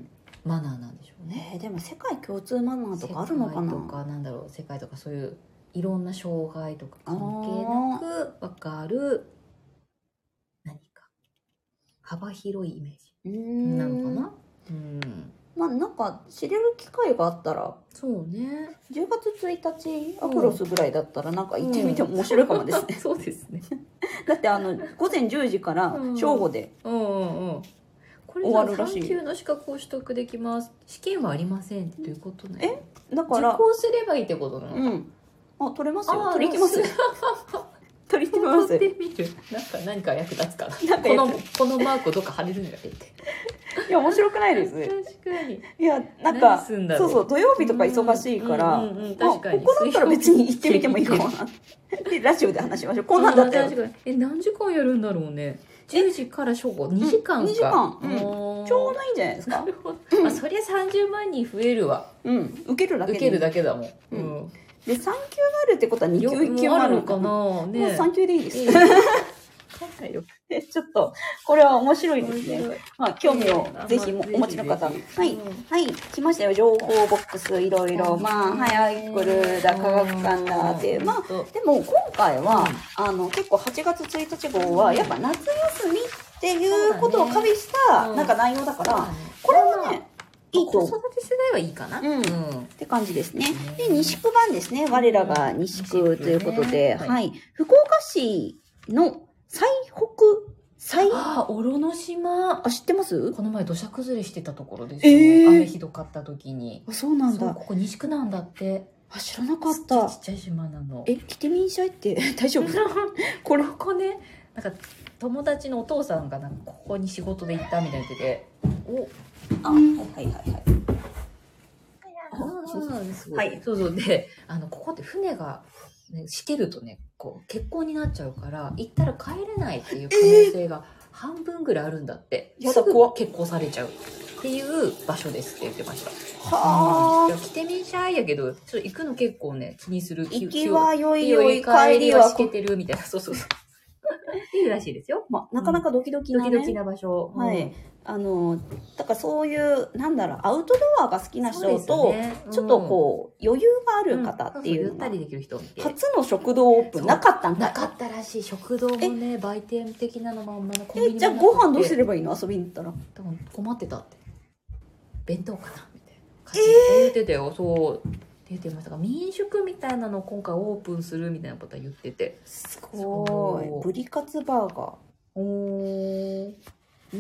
マナーなんでしょうね。 えー、でも世界共通マナーとかあるのかな。 世界とかなんだろう、世界とかそういういろんな障害とか関係なく分かる何か幅広いイメージなのかな。うん、 まあなんか知れる機会があったら。 そうね。 じゅうがつついたちアクロスぐらいだったらなんか行ってみても面白いかもですね。 うん、そうですね。 だってあの午前じゅうじから正午で終わるらしい。 さん級の資格を取得できます。試験はありませんってどういうことね。 え、だから受講すればいいってことなのか。うん、 あ、取れますよ。取り行きます。取り行きます。 取ってみる。なんか何か役立つかな。なんかこのこのマークどっか貼れるのがいいって。 いや面白くないです。 確かに。 いやなんかそうそう土曜日とか忙しいから、うんうんうん、確かに。ここだったら別に行ってみてもいいかもな。でラジオで話しましょう。こんなんだったよ。 え何時間やるんだろうね。じゅうじから正午にじかんか。 にじかん。うん、ちょうどいいんじゃないですか。 あそりゃさんじゅうまんにん増えるわ。 うん。受けるだけで。 受けるだけだもん。うん。 でさん級があるってことはに級いっ級もあるのかな。ね。もうさん級でいいです。でちょっとこれは面白いですね。まあ興味をぜひお持ちの方、はいはい来ましたよ。情報ボックスいろいろ、まあはいアイクルだ科学館だって、まあでも今回はあの結構はちがつついたち号はやっぱ夏休みっていうことを加味したなんか内容だから、これはねいいと。 子育て世代はいいかな。 うん。って感じですね。で西区版ですね。我らが西区ということで、はい。福岡市の最北最あ小呂島あ知ってます？ この前土砂崩れしてたところですよ、えー、雨ひどかった時に。 あそうなんだ。 ここ西区なんだって。 あ知らなかった。 ちっちゃい島なの。 え来てみんしゃいって大丈夫？ これここねなんか友達のお父さんがなんかここに仕事で行ったみたいな言ってておあ、うん、はいはいはいはい、そうそうであのここって船が、ね、しけるとねこう欠航になっちゃうから行ったら帰れないっていう可能性が半分ぐらいあるんだって、えー、すぐ欠航されちゃうっていう場所ですって言ってました。はあ、うん、来てみんしゃいやけどちょっと行くの結構ね気にする。 行きはよいよい帰りはしけてるみたいな。そうそうそういいらしいですよ。 まあ、なかなかドキドキな、ね、 ドキドキな場所。 はい。あの、だからそういう、なんだろう、アウトドアが好きな人と、ねうん、ちょっとこう、余裕がある方っていうのが、うん、そうそうゆったりできる人初の食堂オープンなかったんだなかったらしい。食堂もね、売店的なのまんまのコンビニえ、じゃあご飯どうすればいいの遊びに行ったら。 多分困ってたって。弁当かなみたいな感じで言ってたよ。そう。出てましたが民宿みたいなのを今回オープンするみたいなことは言っててすごいブリカツバーガーおーうん、うん、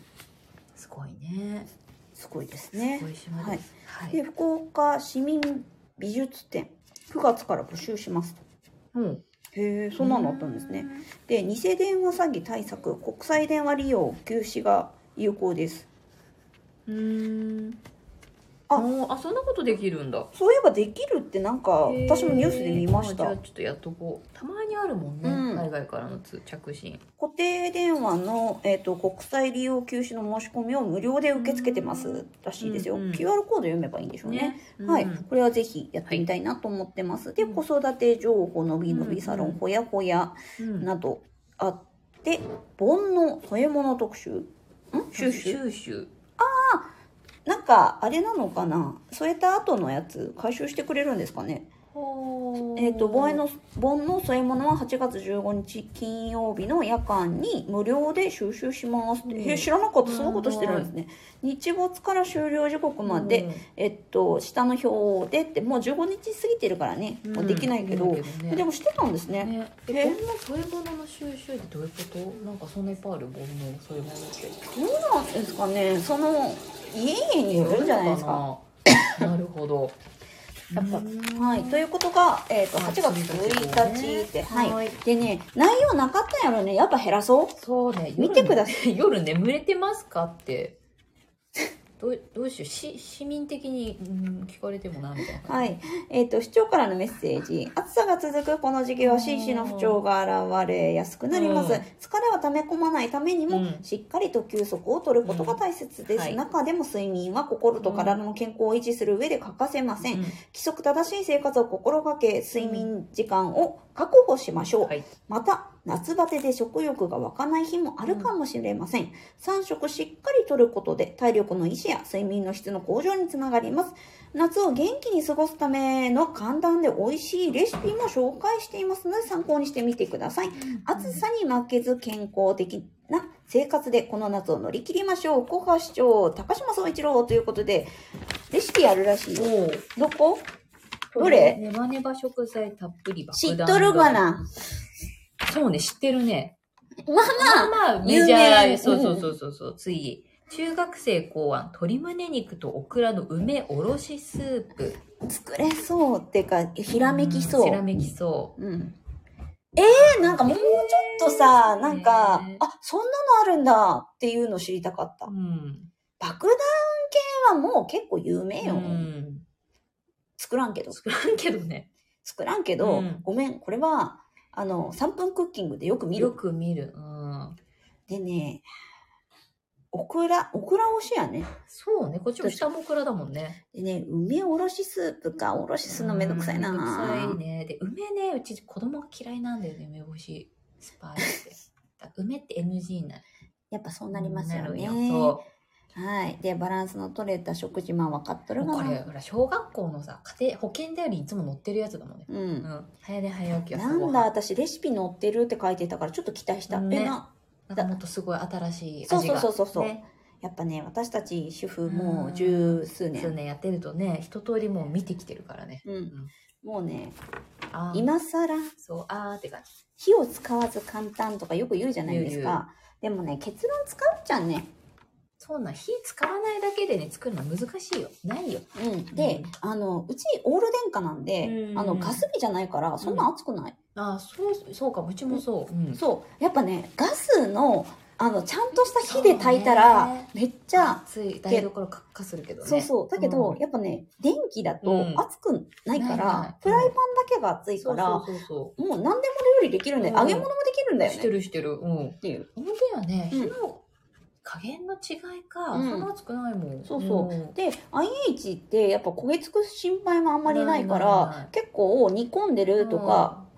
すごいねすごいですねすごい島です、 はいはい、で福岡市民美術展くがつから募集しますと、うん、へえそんなのあったんですねで偽電話詐欺対策国際電話利用休止が有効ですうーんああそんなことできるんだそういえばできるってなんか私もニュースで見ました、 じゃあちょっとやっとこうたまにあるもんね、うん、海外からの着信固定電話の、えーと、国際利用休止の申し込みを無料で受け付けてますらしいですよ、うんうん、キューアール コード読めばいいんでしょうね、ねうん、はいこれはぜひやってみたいなと思ってます、はい、で子育て情報のびのびサロン、うんうん、ほやほやなどあって煩悩添え物特集ん収集収集ああなんかあれなのかな添えた後のやつ回収してくれるんですかねえっ、ー、と煩悩の添え物ははちがつじゅうごにち金曜日の夜間に無料で収集しますって、うん、知らなかったそのことしてるんですね、うん、日没から終了時刻まで、うん、えっと下の表でってもうじゅうごにち過ぎてるからね、うん、もうできないけど、うんけどね、でもしてたんですねねえ煩悩添え物の収集ってどういうことなんかそんないっぱいある煩悩添え物ってどうなんですかねその家々によるんじゃないですかなるほどやっぱはい、ということが、えー、とはちがつついたちって、はい、はい、でね内容なかったんやろねやっぱ減らそうそうね見てください夜眠れてますかってどう、どうしようし市民的に、うん、聞かれてもなみたいなはい、えー、と市長からのメッセージ暑さが続くこの時期は心身の不調が現れやすくなります、うん、疲れは溜め込まないためにも、うん、しっかりと休息を取ることが大切です、うんはい、中でも睡眠は心と体の健康を維持する上で欠かせません、うん、規則正しい生活を心がけ睡眠時間を確保しましょう、はい、また夏バテで食欲が湧かない日もあるかもしれません、うん、さん食しっかりとることで体力の維持や睡眠の質の向上につながります。夏を元気に過ごすための簡単で美味しいレシピも紹介していますので参考にしてみてください、うん、暑さに負けず健康的な生活でこの夏を乗り切りましょう。小橋市長高島総一郎ということでレシピあるらしいよ。どこどれネバネバ食材たっぷり爆弾知っとるがな。 そうね知ってるね。 まあまあ、 まあまあメジャーそうそうそうそうそう、うん、次中学生考案鶏胸肉とオクラの梅おろしスープ作れそうってかひらめきそう、うん、 ひらめきそう、うん、 えー、なんかもうちょっとさ、えー、なんか、えー、あそんなのあるんだっていうの知りたかった、うん、爆弾系はもう結構有名よ、うん、作らんけど作らんけどね作らんけど、うん、ごめんこれはあのさんぷんクッキングでよく見るよく見る、うん、 でねオクラ、オクラ推しやね。 そうね、こっちも下もオクラだもんね。 でね、梅おろしスープか、おろしするのめんどくさいな。 めんどくさいね。で、梅ね、うち子供が嫌いなんだよね、梅干しスパイスって。梅って エヌジー なの。 やっぱそうなりますよね。なるよ、そう。はい。で、バランスの取れた食事も分かっとるがな。 これ、ほら、小学校のさ、家庭、保健だよりいつも載ってるやつだもんね。うん。うん。早寝早起きはなんだ、私レシピ載ってるって書いてたから、ちょっと期待した。 ね、 えな。なんかもっとすごい新しい味が、 ね、そうそうそうそう、ね、やっぱね私たち主婦もう十数年数年やってるとね一通りもう見てきてるからね、うんうん、 もうね今更そうあーって感じ火を使わず簡単とかよく言うじゃないですか。でもね結論使うじゃんね。 そうな火使わないだけでね作るのは難しいよないよ、 うん、で、うん、あのうちオール電化なんで、うん、あのガス火じゃないからそんな熱くない、 うん、あそうそうかうちもそう、 うん、そうやっぱねガスのあのちゃんとした火で炊いたらめっちゃ熱い台所かっかするけどね。 そうそうだけど、うん、やっぱね電気だと熱くないから、うん、ないないフライパンだけが熱いから、うん、そうそうそうもう何でも料理できるんで、うん、揚げ物もできるんだよね。 してるしてるうんっていう本当やね、火の加減の違いか、うん、そんな熱くないもん。 そうそう、うん、で アイエイチ ってやっぱ焦げつく心配もあんまりないから結構煮込んでるとか、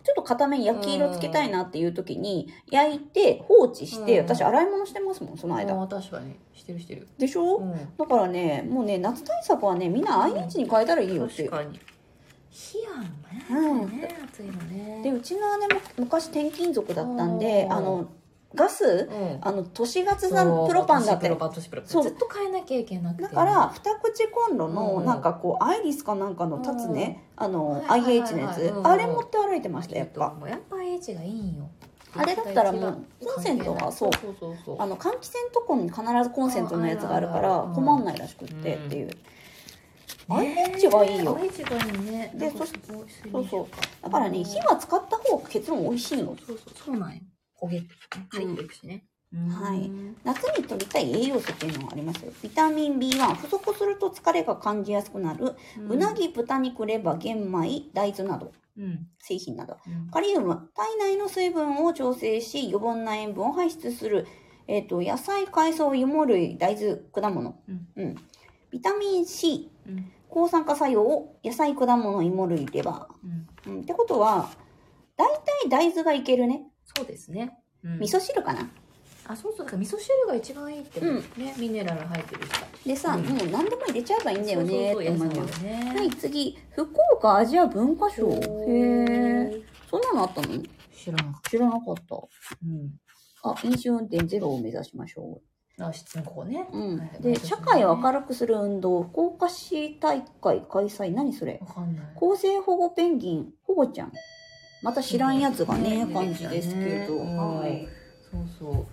ちょっと片面焼き色つけたいなっていう時に焼いて放置して、うん、私洗い物してますもんその間。 あ確かにしてるしてるでしょ、うん、だからねもうね夏対策はねみんな アイエイチ に変えたらいいよっていう、 うん、確かに火やんね、うん、ね暑いのね。 でうちの姉も昔転勤族だったんであのガス、うん、あの都市ガスプロパンだってそうずっと変えなきゃいけなくて、 だから二口コンロのなんかこう、うん、アイリスかなんかの立つね、うん、あの アイエイチ のやつ、うん、あれ持って歩いてましたやっぱ。 やっぱ アイエイチ がいいんよ。 あれだったらもうコンセントがそうあの換気扇とこに必ずコンセントのやつがあるから困んないらしくってっていう、うん、アイエイチ がいいよ。 アイエイチ がいいね。 でそそうそうだからね火は使った方が結論美味しいの。 そうそうそうなんよ。焦げてカリッといくしね、うん、 はい夏に摂りたい栄養素っていうのがありますよ。ビタミン ビーワン 不足すると疲れが感じやすくなる、うん、うなぎ豚肉レバ玄米大豆など、うん、製品など、うん、カリウム体内の水分を調整し余分な塩分を排出する、えー、と野菜海藻芋類大豆果物、うんうん、ビタミン C、うん、抗酸化作用野菜果物芋類レバー、うんうん、ってことは大体大豆がいけるね。 そうですね、 うん、味噌汁かな。 あ、そうそう、だから味噌汁が一番いいってね、うん、ミネラル入ってるしでさ、うん、もう何でも入れちゃえばいいんだよねって思います。 ね、 はい、次福岡アジア文化賞。へえ、そんなのあったの？ 知らなかった。 知らなかった。うん。あ、飲酒運転ゼロを目指しましょう。あ、質のここね。 うん。はい、で、社会を明るくする運動、福岡市大会開催。何それ？ わかんない。 厚生保護ペンギン保護ちゃん。また知らんやつがね、ね感じですけど、はい。 そうそう。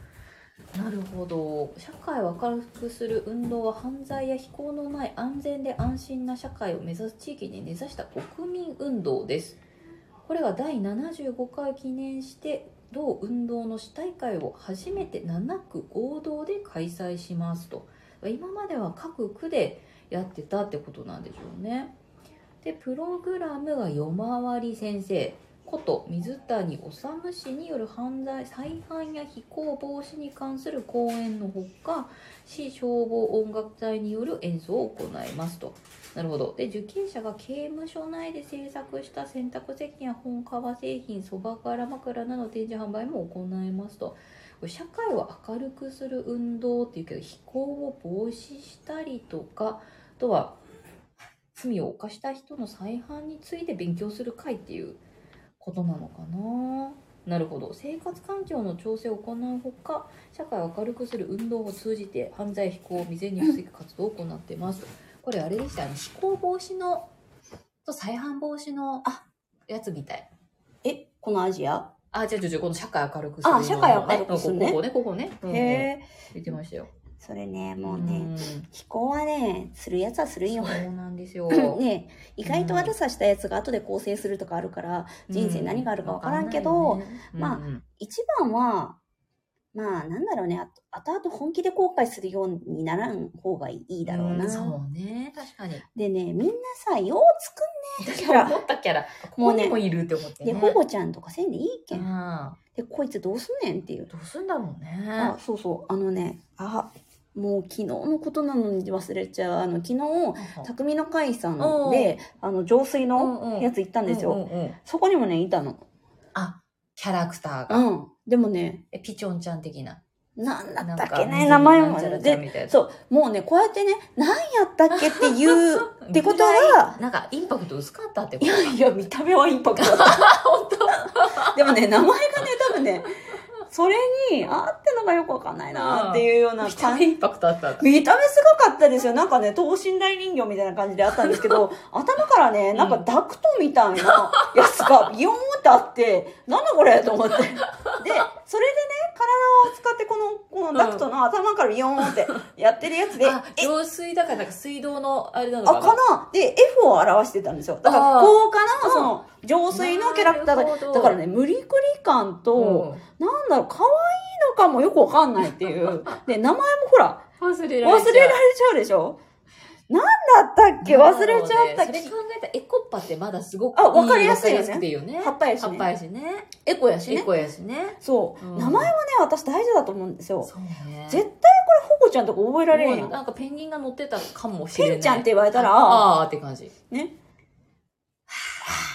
なるほど。社会を明るくする運動は犯罪や非行のない安全で安心な社会を目指す地域に根ざした国民運動です。これがだいななじゅうごかいを記念して同運動の市大会を初めてななく合同で開催しますと。今までは各区でやってたってことなんでしょうね。で、プログラムが夜回り先生こと水谷治氏による犯罪再犯や非行防止に関する講演のほか、市消防音楽隊による演奏を行いますと。なるほど。で、受刑者が刑務所内で制作した洗濯石鹸や本革製品、そばから枕などの展示販売も行いますと。これ社会を明るくする運動っていうけど、非行を防止したりとか、あとは罪を犯した人の再犯について勉強する会っていうことなのかな。なるほど。生活環境の調整を行うほか、社会を明るくする運動を通じて犯罪非行を未然に防ぐ活動を行っています。これあれでしたね。非行防止のと再犯防止のあやつみたい。 え、このアジア？ あ、違う違う違う、この社会明るくするの、 ね。あ、社会明るくするね。 ここね、ここね。 うんうん、へえ。 言ってましたよ。 それね、もうね、非行はね、するやつはするんよ。 そうなんですよ。 ね、意外と悪さしたやつが後で更生するとかあるから、うん、人生何があるかわからんけど、うんね、まあ、うん、一番は、まあ、なんだろうね、後々本気で後悔するようにならん方がいいだろうな。 うん、そうね、確かに。 でね、みんなさ、よう作んねえキャラ。思ったキャラ。ここにもいるって思ってね。 で、保護ちゃんとかせんでいいけん。で、こいつどうすんねんっていう。 どうすんだろうね。 あ、そうそう。あのね、あ、もう昨日のことなのに忘れちゃう。あの昨日匠の会さんであの浄水のやつ行ったんですよ、うんうんうん、そこにもねいたの。 あ、キャラクターが。 うん。でもね、 えピチョンちゃん的な。 なんだったっけね、名前もで、そう、もうね、こうやってね、何やったっけって言うってことは、 なんかインパクト薄かったってこと。 いやいや、見た目はインパクトだった。本当。でもね、名前がね、多分ね、それにあってのがよくわかんないなっていうような、 見た目インパクトあった。 見た目すごかったですよ。なんかね、等身大人形みたいな感じであったんですけど、頭からね、なんかダクトみたいなやつがビヨーンってあって、なんだこれと思って。で、それでね、体を使ってこの、このダクトの頭からビヨーンってやってるやつで。あ、 浄水だからなんか水道のあれなのかな。 あ、かな。で、F を表してたんですよ。だから、こうかな、その、浄水のキャラクターだ。だからね、無理くり感と、うん、なんだろう、可愛いのかもよくわかんないっていう。で、名前もほら、 忘れられちゃう。 忘れられちゃうでしょ。なんだったっけ、忘れちゃったっけ。 それ考えたらエコッパってまだすごくいい。 あ、わかりやすいよね。 くていいよね。 葉っぱやしね。 葉っぱやしね。 エコやしね。 エコやしね。 そう。うん、名前はね、私大事だと思うんですよ。 そうね。 絶対これ保護ちゃんとか覚えられんよ。 なんかペンギンが乗ってたかもしれない。 ペンちゃんって言われたら、 あーって感じ。 ね。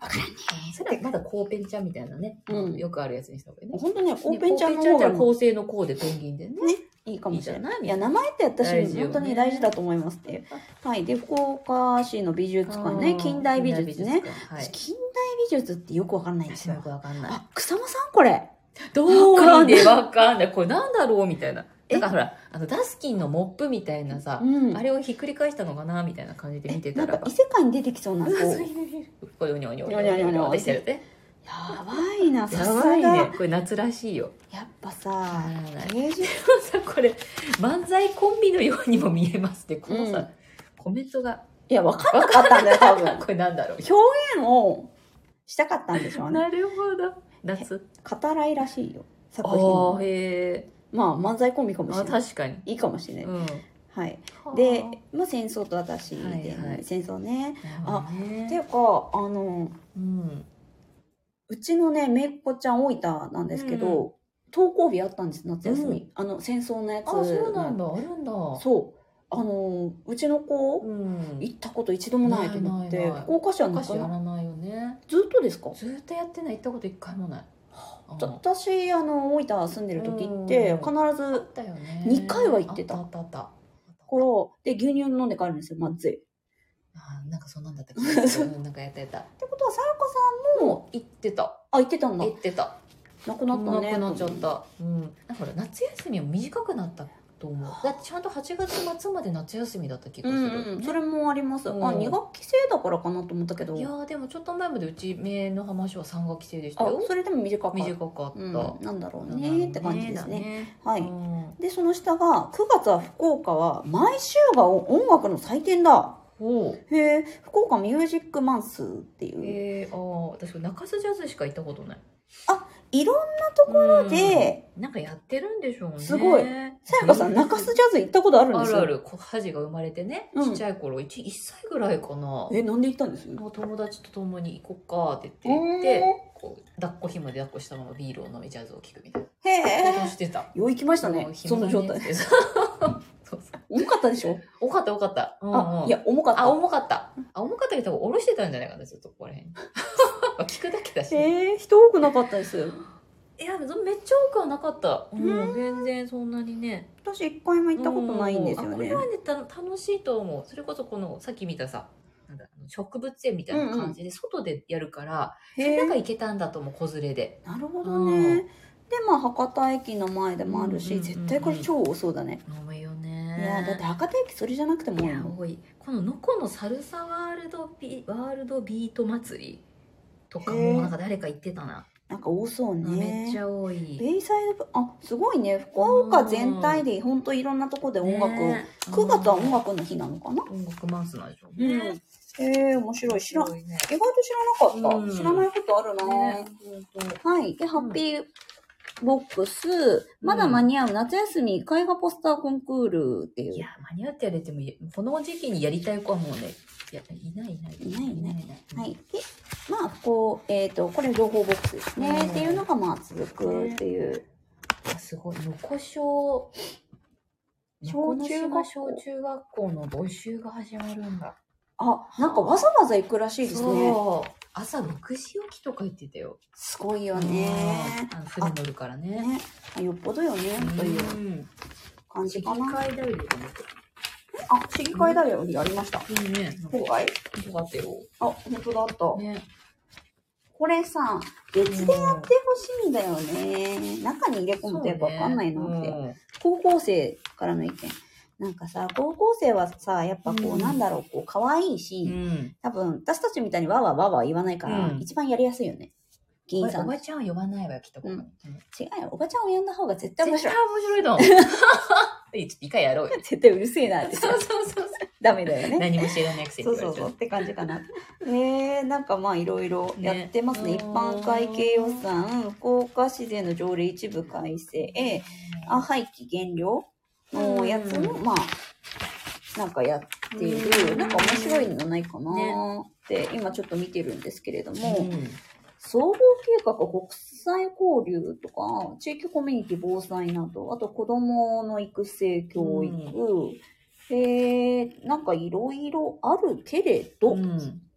わからんね。 それはまだコーペンちゃんみたいなね。うん、よくあるやつにした方がいいね。 ほんとね、コーペンちゃんの方が構成のコーでペンギンでね。 ね。いいかもしれない。いや、名前って私、本当に大事だと思いますっていう。はい。で、福岡市の美術館ね。近代美術ね。近代美術ってよくわかんないんですよ。 よくわかんない。 あ、草間さんこれ。 どうなんでわかんない。これなんだろうみたいな。なんかほら、あの、ダスキンのモップみたいなさ、うん、あれをひっくり返したのかなみたいな感じで見てたら。 なんか異世界に出てきそうな、こう。 こういうにょにょにょにょにょにょってしてるね。 やばいな、 さすがにね。これ夏らしいよ。 やっぱさ、芸術さ、これ、漫才コンビのようにも見えますって、このさ、うん、コメントが。 いや、わかんなかったんだよ、多分。 これなんだろう。 表現をしたかったんでしょうね。 なるほど。夏。 語らいらしいよ、作品は。 へー。 まあ、漫才コンビかもしれない。 確かに。 いいかもしれない。うん、はい。で、まあ、戦争と私で、はいはい、戦争ね。あ、っていうか、あの、うん、うちのね、めいっ子ちゃん大分なんですけど、うん、登校日あったんです、夏休み。うん、あの、戦争のやつ。 あ、そうなんだ、あるんだ。 そう。あの、うちの子、うん、行ったこと一度もないと思って、福岡市はなかやらないよね。 ずっとですか？ ずっとやってない、行ったこと一回もない。 私、あの、大分住んでる時って、必ずにかいは行ってた。 あったあったあった。 これ、で、牛乳飲んで帰るんですよ、まず。 あ、なんかそんなんだった気がする。なんかやったやった。 ってことは、さやかさんも行ってた。 あ、行ってたんだ。 行ってた。 なくなったね。 なくなっちゃった。うん。なんかほら、夏休みも短くなったと思う。だってちゃんとはちがつ末まで夏休みだった気がする。 うん、それもあります。あ、に学期制だからかなと思ったけど。 いやでもちょっと前までうち名の浜市はさん学期制でしたよ。 あ、それでも短かった。 短かった。 なんだろうねって感じですね。はい。で、その下が、くがつは福岡は毎週が音楽の祭典だ。へえ、福岡ミュージックマンスっていう。 へえ、ああ、私中洲ジャズしか行ったことない。 あ、いろんなところで、 なんかやってるんでしょうね。 すごい。さやかさん、中洲ジャズ行ったことあるんですよ。 あるある。ハジが生まれてね、ちっちゃい頃、いっさいぐらいかな。 え、なんで行ったんです？ 友達と共に行こっかって言って、こう抱っこひもで抱っこしたままビールを飲みジャズを聴くみたいな。 へえ。 してた。 よう行きましたね。その状態。そうそう。重かったでしょ？ 重かった、重かった。 あ、いや、重かった。 あ、重かった。あ、重かったけど、下ろしてたんじゃないかな、ずっとここら辺。聞くだけだし。 えー、人多くなかったです。 いや、めっちゃ多くはなかった。うん、全然そんなにね。 私一回も行ったことないんですよね。 これはね、楽しいと思う。それこそこの、さっき見たさ、なんだ、植物園みたいな感じで、外でやるから、それなんか行けたんだと思う、子連れで。 なるほどね。で、まあ、博多駅の前でもあるし、絶対これ超多そうだね。 多いよね。 いや、だって博多駅それじゃなくても多いの。多い。こののこのサルサワールドビワールドビート祭りとかも、なんか誰か言ってたな。 なんか多そうね。 めっちゃ多い。 ベイサイド、あ、すごいね。福岡全体で、ほんといろんなとこで音楽。くがつは音楽の日なのかな？ 音楽マンスなんでしょうね。 ええ、面白い。知ら、意外と知らなかった。知らないことあるな。はい。で、ハッピーボックス、まだ間に合う夏休み絵画ポスターコンクールっていう。 いや、間に合ってやれても、この時期にやりたい子はもうね、いや、いないいない。 いないいない。はい。で、まあ、こう、えっと、これ情報ボックスですね。っていうのが、まあ、続くっていう。 すごい。のこ小、小中学小中学校の募集が始まるんだ。 あ、なんかわざわざ行くらしいですね。 そう。朝ろくじ起きとか言ってたよ。 すごいよね。 あの船乗るからね。 ね、よっぽどよね、という感じかな。 市議会だよりあ、市議会だよりありました。 いいね。 今回よかったよ。 あ、本当だった。 ね。 これさ、別でやってほしいんだよね。中に入れ込むとやっぱわかんないなって。高校生からの意見。なんかさ、高校生はさ、やっぱこう、うん、なんだろう、こう、可愛いし、うん、多分、私たちみたいにわわわわ言わないから、うん、一番やりやすいよね。議員さん。 おばちゃんは呼ばないわよ、きっと。うん、違うよ、おばちゃんを呼んだ方が絶対面白い。 絶対面白いの。ちょっと一回やろうよ。 絶対うるせえなって。 そうそうそう。 ダメだよね。 何も知らないくせに。 そうそうそう。って感じかな。えー、なんかまあいろいろやってますね。ね、一般会計予算、福岡市税の条例一部改正、あ、廃棄減量のやつも、まあ、なんかやっている、なんか面白いのないかなって、今ちょっと見てるんですけれども、うん、総合計画、国際交流とか、地域コミュニティ防災など、あと子供の育成教育、うん、えー、なんかいろいろあるけれど、うん、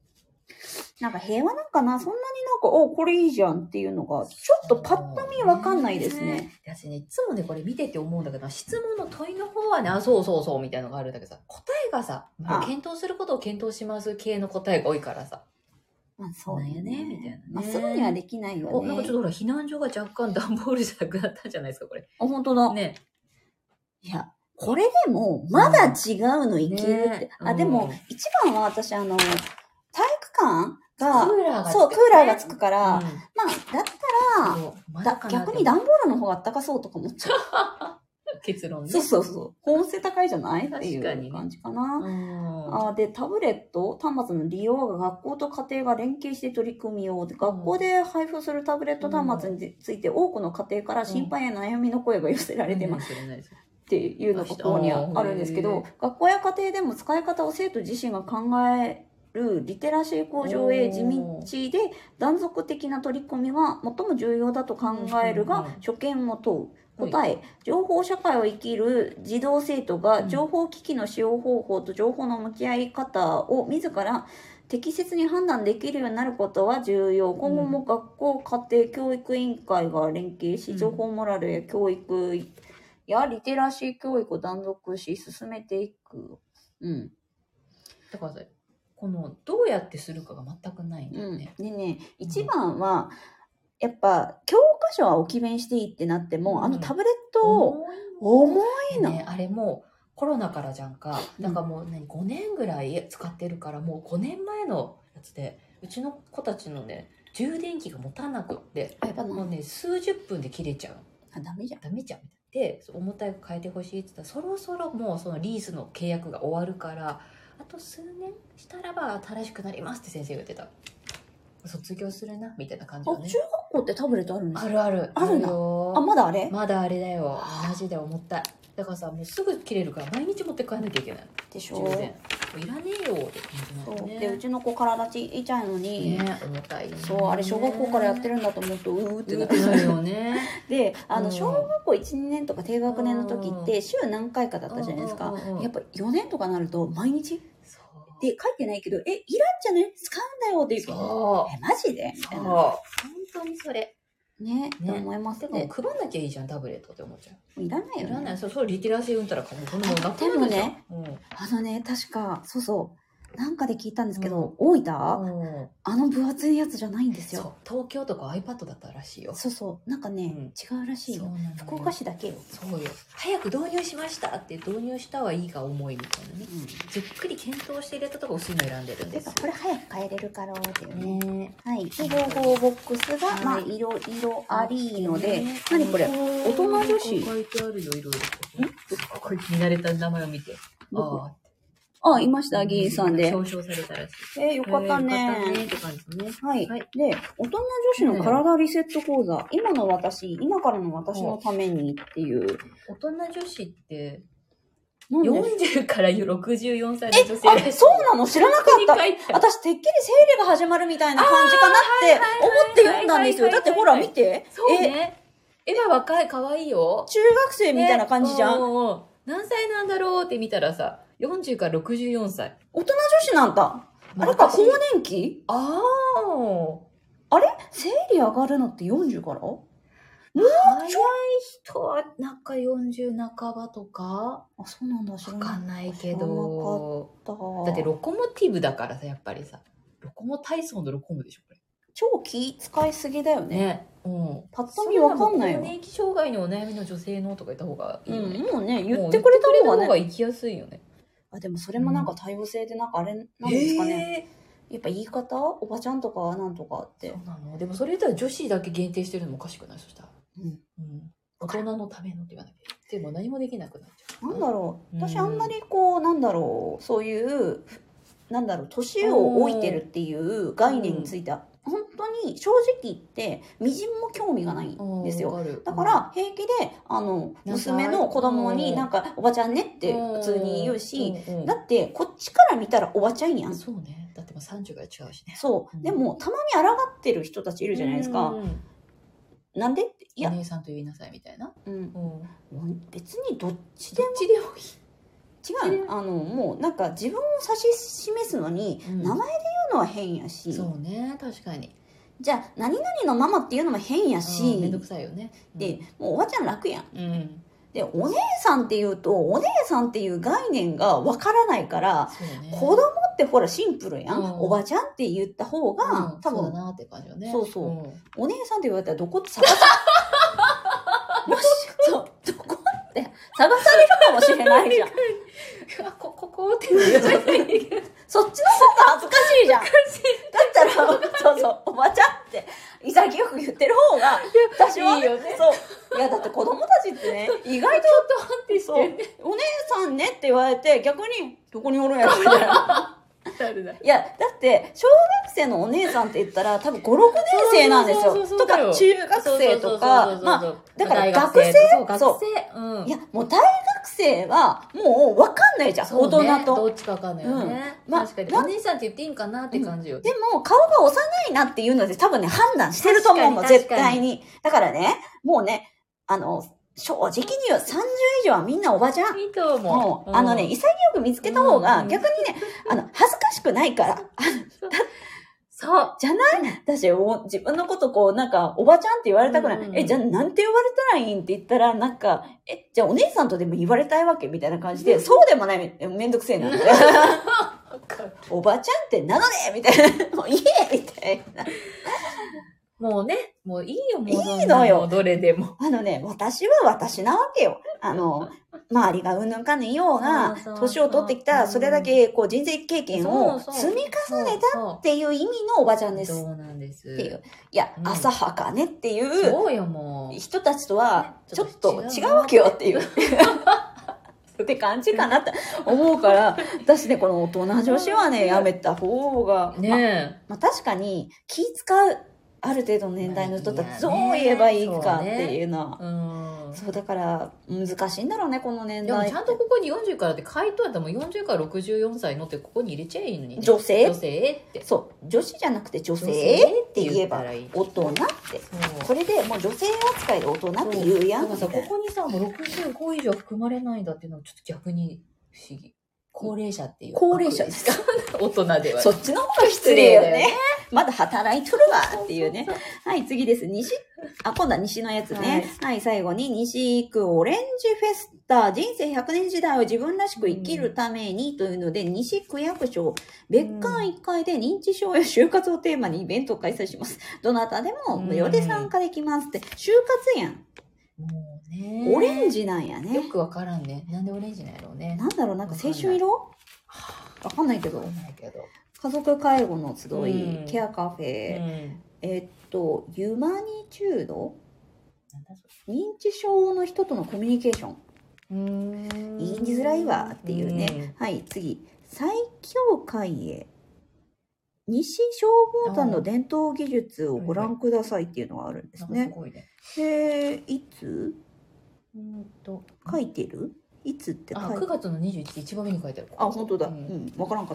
なんか平和なんかな、そんなになんか、お、これいいじゃんっていうのが、ちょっとパッと見わかんないですね。 私ね、いつもね、これ見てて思うんだけど、質問の問いの方はね、あ、そうそうそうみたいなのがあるんだけどさ、答えがさ、検討することを検討します系の答えが多いからさ。 まあそうよね、みたいなね。まあすぐにはできないよね。 お、なんかちょっとほら、避難所が若干段ボールじゃなくなったじゃないですか、これ。 あ、本当だ。 ね。 いや、これでも、まだ違うのいけるって。うんね、あ、でも、一番は私、あの、体育館が、 クーラーがそう、クーラーがつくから、うん、まあ、だったら、だ逆に段ボールの方があったかそうとか思っちゃう。 結論ね。 そうそうそう。本性高いじゃないっていう感じかな。ね、あで、タブレット、端末の利用が学校と家庭が連携して取り組みようで、学校で配布するタブレット端末について多くの家庭から心配や悩みの声が寄せられてます。うんうん、っていうのがここにあるんですけど、学校や家庭でも使い方を生徒自身が考えるリテラシー向上へ地道で断続的な取り組みが最も重要だと考えるが、所見を問う。答え、情報社会を生きる児童生徒が情報機器の使用方法と情報の向き合い方を自ら適切に判断できるようになることは重要。今後も学校、家庭教育委員会が連携し、情報モラルや教育やリテラシー教育を断続し進めていく。うん。 だからこのどうやってするかが全くないんだよね。 うん、でね、一番は、うんやっぱ教科書は置き弁していいってなっても、うん、あのタブレットを重いの、 ね、あれもコロナからじゃんか、うん、なんかもう何ごねんぐらい使ってるからもうごねんまえのやつでうちの子たちのね充電器が持たなくってもうね数十分で切れちゃう。 あダメじゃんダメじゃんみたいな。で重たい変えてほしいって言ったらそろそろもうそのリースの契約が終わるからあと数年したらば新しくなりますって先生が言ってた。卒業するなみたいな感じ、ね、 あ中学校ってタブレットあるんですか？ あるあるあるんだ。あまだあれ？ まだあれだよ。マジで重たい。だからさもうすぐ切れるから毎日持って帰らなきゃいけないでしょ。 充電いらねえよって感じなんだね。でうちの子体ちいちゃいのに、 ね、重たいね。 そうあれ小学校からやってるんだと思うとうーってなるよね。 であの小学校いち、にねんとか低学年の時って週何回かだったじゃないですか。やっぱよねんとかなると毎日。で書いてないけど、え、いらんじゃね使うんだよって言うけど、え、マジでそう。本当にそれ。 ね、ね思いますね。 でも、配んなきゃいいじゃん、タブレットって思っちゃう。いらないよね。 いらない。そう、そう、リテラシーうんたらかも。このもう、でもね、うん、あのね、確か、そうそう。なんかで聞いたんですけど、うん、大分、うん、あの分厚いやつじゃないんですよ。 そう東京とか iPad だったらしいよ。 そうそうなんかね、うん、違うらしいよ。福岡市だけよ。 そうよ。早く導入しましたって導入したはいいが重いみたいなね、うん、じっくり検討して入れたとこ薄いの選んでるんですよ。 これ早く変えれるからっていうね。ねはいで情報ボックスが、はい、まあいろいろありので、ね、何これ大人女子書いてあるよいろいろ。これ見慣れた名前を見てあああ、いました、議員さんで。 表彰されたらしい。 えー、よかったね。 よかったねって感じですね。 はい。はい、で、大人女子の体リセット講座、うん、今の私、今からの私のためにっていう。 大人女子って、よんじゅうからろくじゅうよんさいの女性え、あ、そうなの知らなかった。私、てっきり生理が始まるみたいな感じかなって思って読んだんですよ。だってほら見て。 そうね。絵が若い、可愛いよ。 中学生みたいな感じじゃん。 何歳なんだろうって見たらさ、よんじゅうからろくじゅうよんさい。 大人女子なんだ。あれか、更年期？ ああ。 あれ生理上がるのってよんじゅうから？もう早い人はなんかよんじゅう半ばとか？ あ、そうなんだ。 知らなかんないけど。だってロコモティブだからさ、やっぱりさ。ロコモ体操のロコモでしょ、これ。 超気使いすぎだよね。 ね。うん。 パッと見わかんないよ。 更年期障害にお悩みの女性のとか言った方がいいよね。 うん、もうね、言ってくれた方がね。 方が生きやすいよね。 あ、でもそれもなんか多様性でなんかあれなんですかね。えー、やっぱ言い方おばちゃんとかなんとかって。 そうなの。でもそれ言ったら女子だけ限定してるのもおかしくない？そしたら。うん。うん。大人のためのって言わなきゃ。でも何もできなくなっちゃう。 なんだろう。私あんまりこう、なんだろう。そういう、なんだろう。年を老いてるっていう概念については、本当に正直言ってみじんも興味がないんですよ。だから平気であの娘の子供になんかおばちゃんねって普通に言うし、だってこっちから見たらおばちゃんやん。 そうね。だってもうさんじゅうが違うしね。 そう。でもたまに抗ってる人たちいるじゃないですか。なんで？ いやお姉さんと言いなさいみたいな。 うん。別にどっちでも。 どっちでもいい。 違う。あのもうなんか自分を指し示すのに、うん、名前で言うのは変やし。 そうね、確かに。 じゃあ、何々のママっていうのも変やし。 めんどくさいよね。 うん、で、もうおばちゃん楽やん。 うん。 で、お姉さんっていうと、お姉さんっていう概念がわからないから、ね、子供ってほらシンプルやん。うん、おばちゃんって言った方が、うん、多分。 そうだなって感じよね。 そうそう。うん、お姉さんって言われたらどこって探さもし、そう、どこって探されるかもしれないじゃん。 こ、ここって言っちゃってそっちの方が恥ずかしいじゃん。だったら、そうそう、おばちゃんって潔く言ってる方が、私はいいよね。そう。いや、だって子供たちってね、意外と、 ちょっと安定してね。 お姉さんねって言われて、逆に、どこにおるんやろみたいな。いや、だって、小学生のお姉さんって言ったら、多分ご、ろくねん生なんですよ。とか、中学生とか、まあ、だから学生そう。 うん、いや、もう大学生は、もう分かんないじゃん、大人と。 どっちか分かんないよね。うん、まあ、確かに。お姉さんって言っていいんかなって感じよ、うん。 でも、顔が幼いなっていうので、多分ね、判断してると思うの、絶対に。だからね、もうね、あの、正直に言うさんじゅう以上はみんなおばちゃん。 いいと思う。 もう、うん、あのね、潔く見つけた方が、逆にね、あの、恥ずかしくないから。 そう。 じゃない私、自分のことこう、なんか、おばちゃんって言われたくない。うんうん、え、じゃあなんて言われたらいいんって言ったら、なんか、え、じゃあお姉さんとでも言われたいわけみたいな感じで、うん、そうでもない、めんどくせえな。おばちゃんってなのねみたいな。もういいみたいな。 もうね、もういいよ、もう。 いいのよ。 どれでも。 あのね、私は私なわけよ。あの、周りがうんぬんかんぬん言おうが、年を取ってきた、それだけこう人生経験を積み重ねたっていう意味のおばちゃんです。 そうなんです。 っていう。いや、うん、浅はかねっていう、 そうよ、もう。 人たちとは、ちょっと違うわけよっていう。って感じかなって思うから、私ね、この大人女子はね、やめた方が。 ねまあ、まあ確かに気使う。ある程度の年代の人たちどう言えばいいかっていうのは。そうね、うん、そうだから難しいんだろうね、この年代。 でもちゃんとここによんじゅうからって回答やったらもうよんじゅうからろくじゅうよんさいのってここに入れちゃえばいいのに、ね、 女性女性って。 そう。女子じゃなくて女性って言えば大人って。そ, それでもう女性扱いで大人って言うやん。 だからさ、ここにさ、もうろくじゅうご以上含まれないんだっていうのはちょっと逆に不思議。高齢者っていう。 高齢者ですか大人では。 そっちの方が失礼よね。まだ働いとるわっていうね。はい、次です。西、あ、今度は西のやつね。はい、はい、最後に西区オレンジフェスタ、人生ひゃくねん時代を自分らしく生きるためにというので、うん、西区役所、別館いっかいで認知症や就活をテーマにイベントを開催します。どなたでも無料で参加できますって、就活やん。 もうね、 オレンジなんやね。 よくわからんね。なんでオレンジなんやろうね。 なんだろう、なんか青春色わかんないけど。 わかんないけど。 家族介護の集い、 うん、 ケアカフェ、うん、えっと、ユマニチュード認知症の人とのコミュニケーション。うーん言いづらいわっていうね。はい、次。最強会へ。西消防団の伝統技術をご覧くださいっていうのがあるんですね。 すごいね。 で、いつうんと書いてるいつって書いてる。 あ、くがつのにじゅういちにち、一番目に書いてある。 あ、本当だ。うん、わ、うん、からんかった。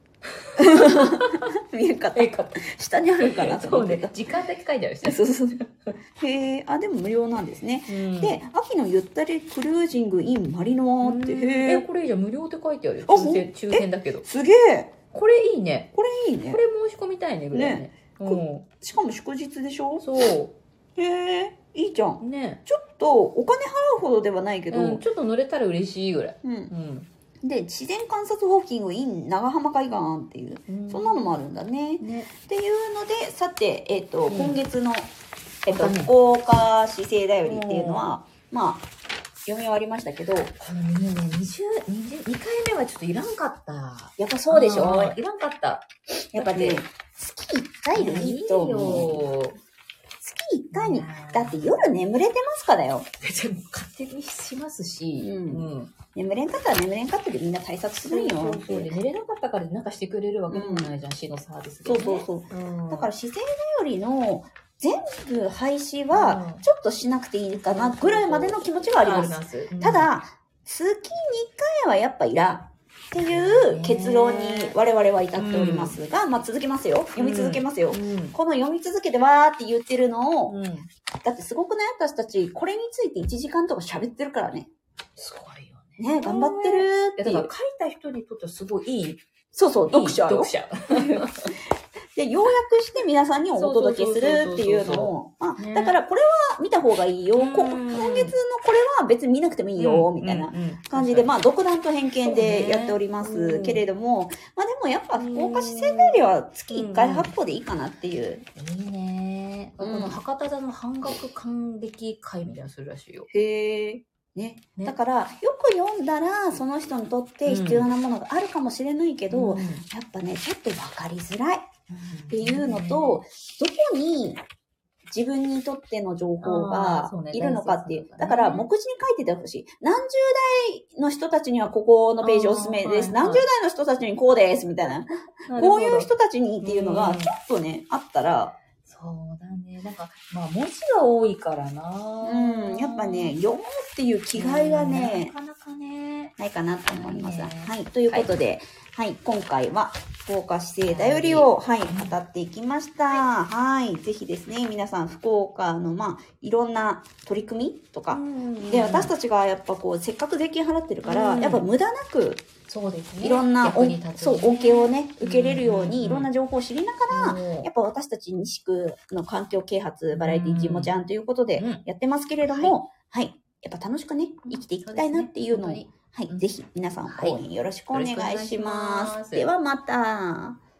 見えんかった。下にあるかなと思ってた。 そうね。時間だけ書いてあるし、ね。 そうそうそう。へえ、あ、でも無料なんですね。うん、で、秋のゆったりクルージング in マリノアって。 へえ、これいいじゃん。無料って書いてあるよ。抽選、抽選だけど。 すげえ。 これいいね。 これいいね。 これ申し込みたいね、ぐらいね。ねうん、しかも祝日でしょ。 そう。 へえ、いいじゃん。 ね。 ちょっとお金払うほどではないけど、 うん、ちょっと乗れたら嬉しいぐらい。 うん。うんで、自然観察ウォーキング in 長浜海岸っていう、うん、そんなのもあるんだね。ねっていうので、さて、えっ、ー、と、うん、今月の、えっ、ー、と、福岡市政だよりっていうのは、まあ、読み終わりましたけど、このにね、にじゅう、にじゅう、にかいめはちょっといらんかった。 やっぱそうでしょ。 いらんかった。 やっぱね、月いっかいでいいと思う。月いっかいに、だって夜眠れてますからよ。 勝手にしますし、うんうん、眠れんかったら眠れんかったでみんな対策するんよ。 そうそうそうで寝れなかったからなんかしてくれるわけでもないじゃん、市、うん、のサービスで、ね。 そうそうそう。うん、だから自然だよりの全部廃止はちょっとしなくていいかなぐらいまでの気持ちはあります。ますうん、ただ、月にいっかいはやっぱいらん。っていう結論に我々は至っておりますが、うん、まあ続けますよ。読み続けますよ。うん、この読み続けてわーって言ってるのを、うん、だってすごくない？私たち、これについていちじかんとか喋ってるからね。 すごいよね。ね、頑張ってるっていう。 だから書いた人にとってはすごいいいそうそう、読者よ。 読者。 で、要約して皆さんにお届けするっていうのを、まあ、だからこれは見た方がいいよ。こ今月のこれは別に見なくてもいいよ、みたいな感じで、まあ、独断と偏見でやっておりますけれども、まあでもやっぱ福岡市政よりは月いっかい発行でいいかなっていう。 いいね。この博多座の半額還暦会みたいなのするらしいよ。 へー。ね、ね、だからよく読んだらその人にとって必要なものがあるかもしれないけど、うん、やっぱねちょっと分かりづらいっていうのと、うん、どこに自分にとっての情報がいるのかっていう、ね、だから目次に書いててほしい。何十代の人たちにはここのページおすすめです、はいはい、何十代の人たちにこうですみたいな、こういう人たちにっていうのがちょっとね、うん、あったら、 そうだね。なんか、まあ文字が多いからな。 うん。やっぱね、読むっていう気概がね、 なかなかね、 ないかなと思います。はい。ということで、はい、はい、今回は福岡市政だよりを、はい、語っていきました。はい、はい。ぜひですね、皆さん福岡の、まあ、いろんな取り組みとか、で、私たちがやっぱこう、せっかく税金払ってるから、やっぱ無駄なく、 そうですね。 いろんな恩、ね、そう、恩恵をね、受けれるように、いろんな情報を知りながら、やっぱ私たち西区の環境啓発バラエティジモちゃんということでやってますけれども、はい、はい。やっぱ楽しくね、生きていきたいなっていうのを、はい、ぜひ皆さん応援よろしくお願いします。ではまた。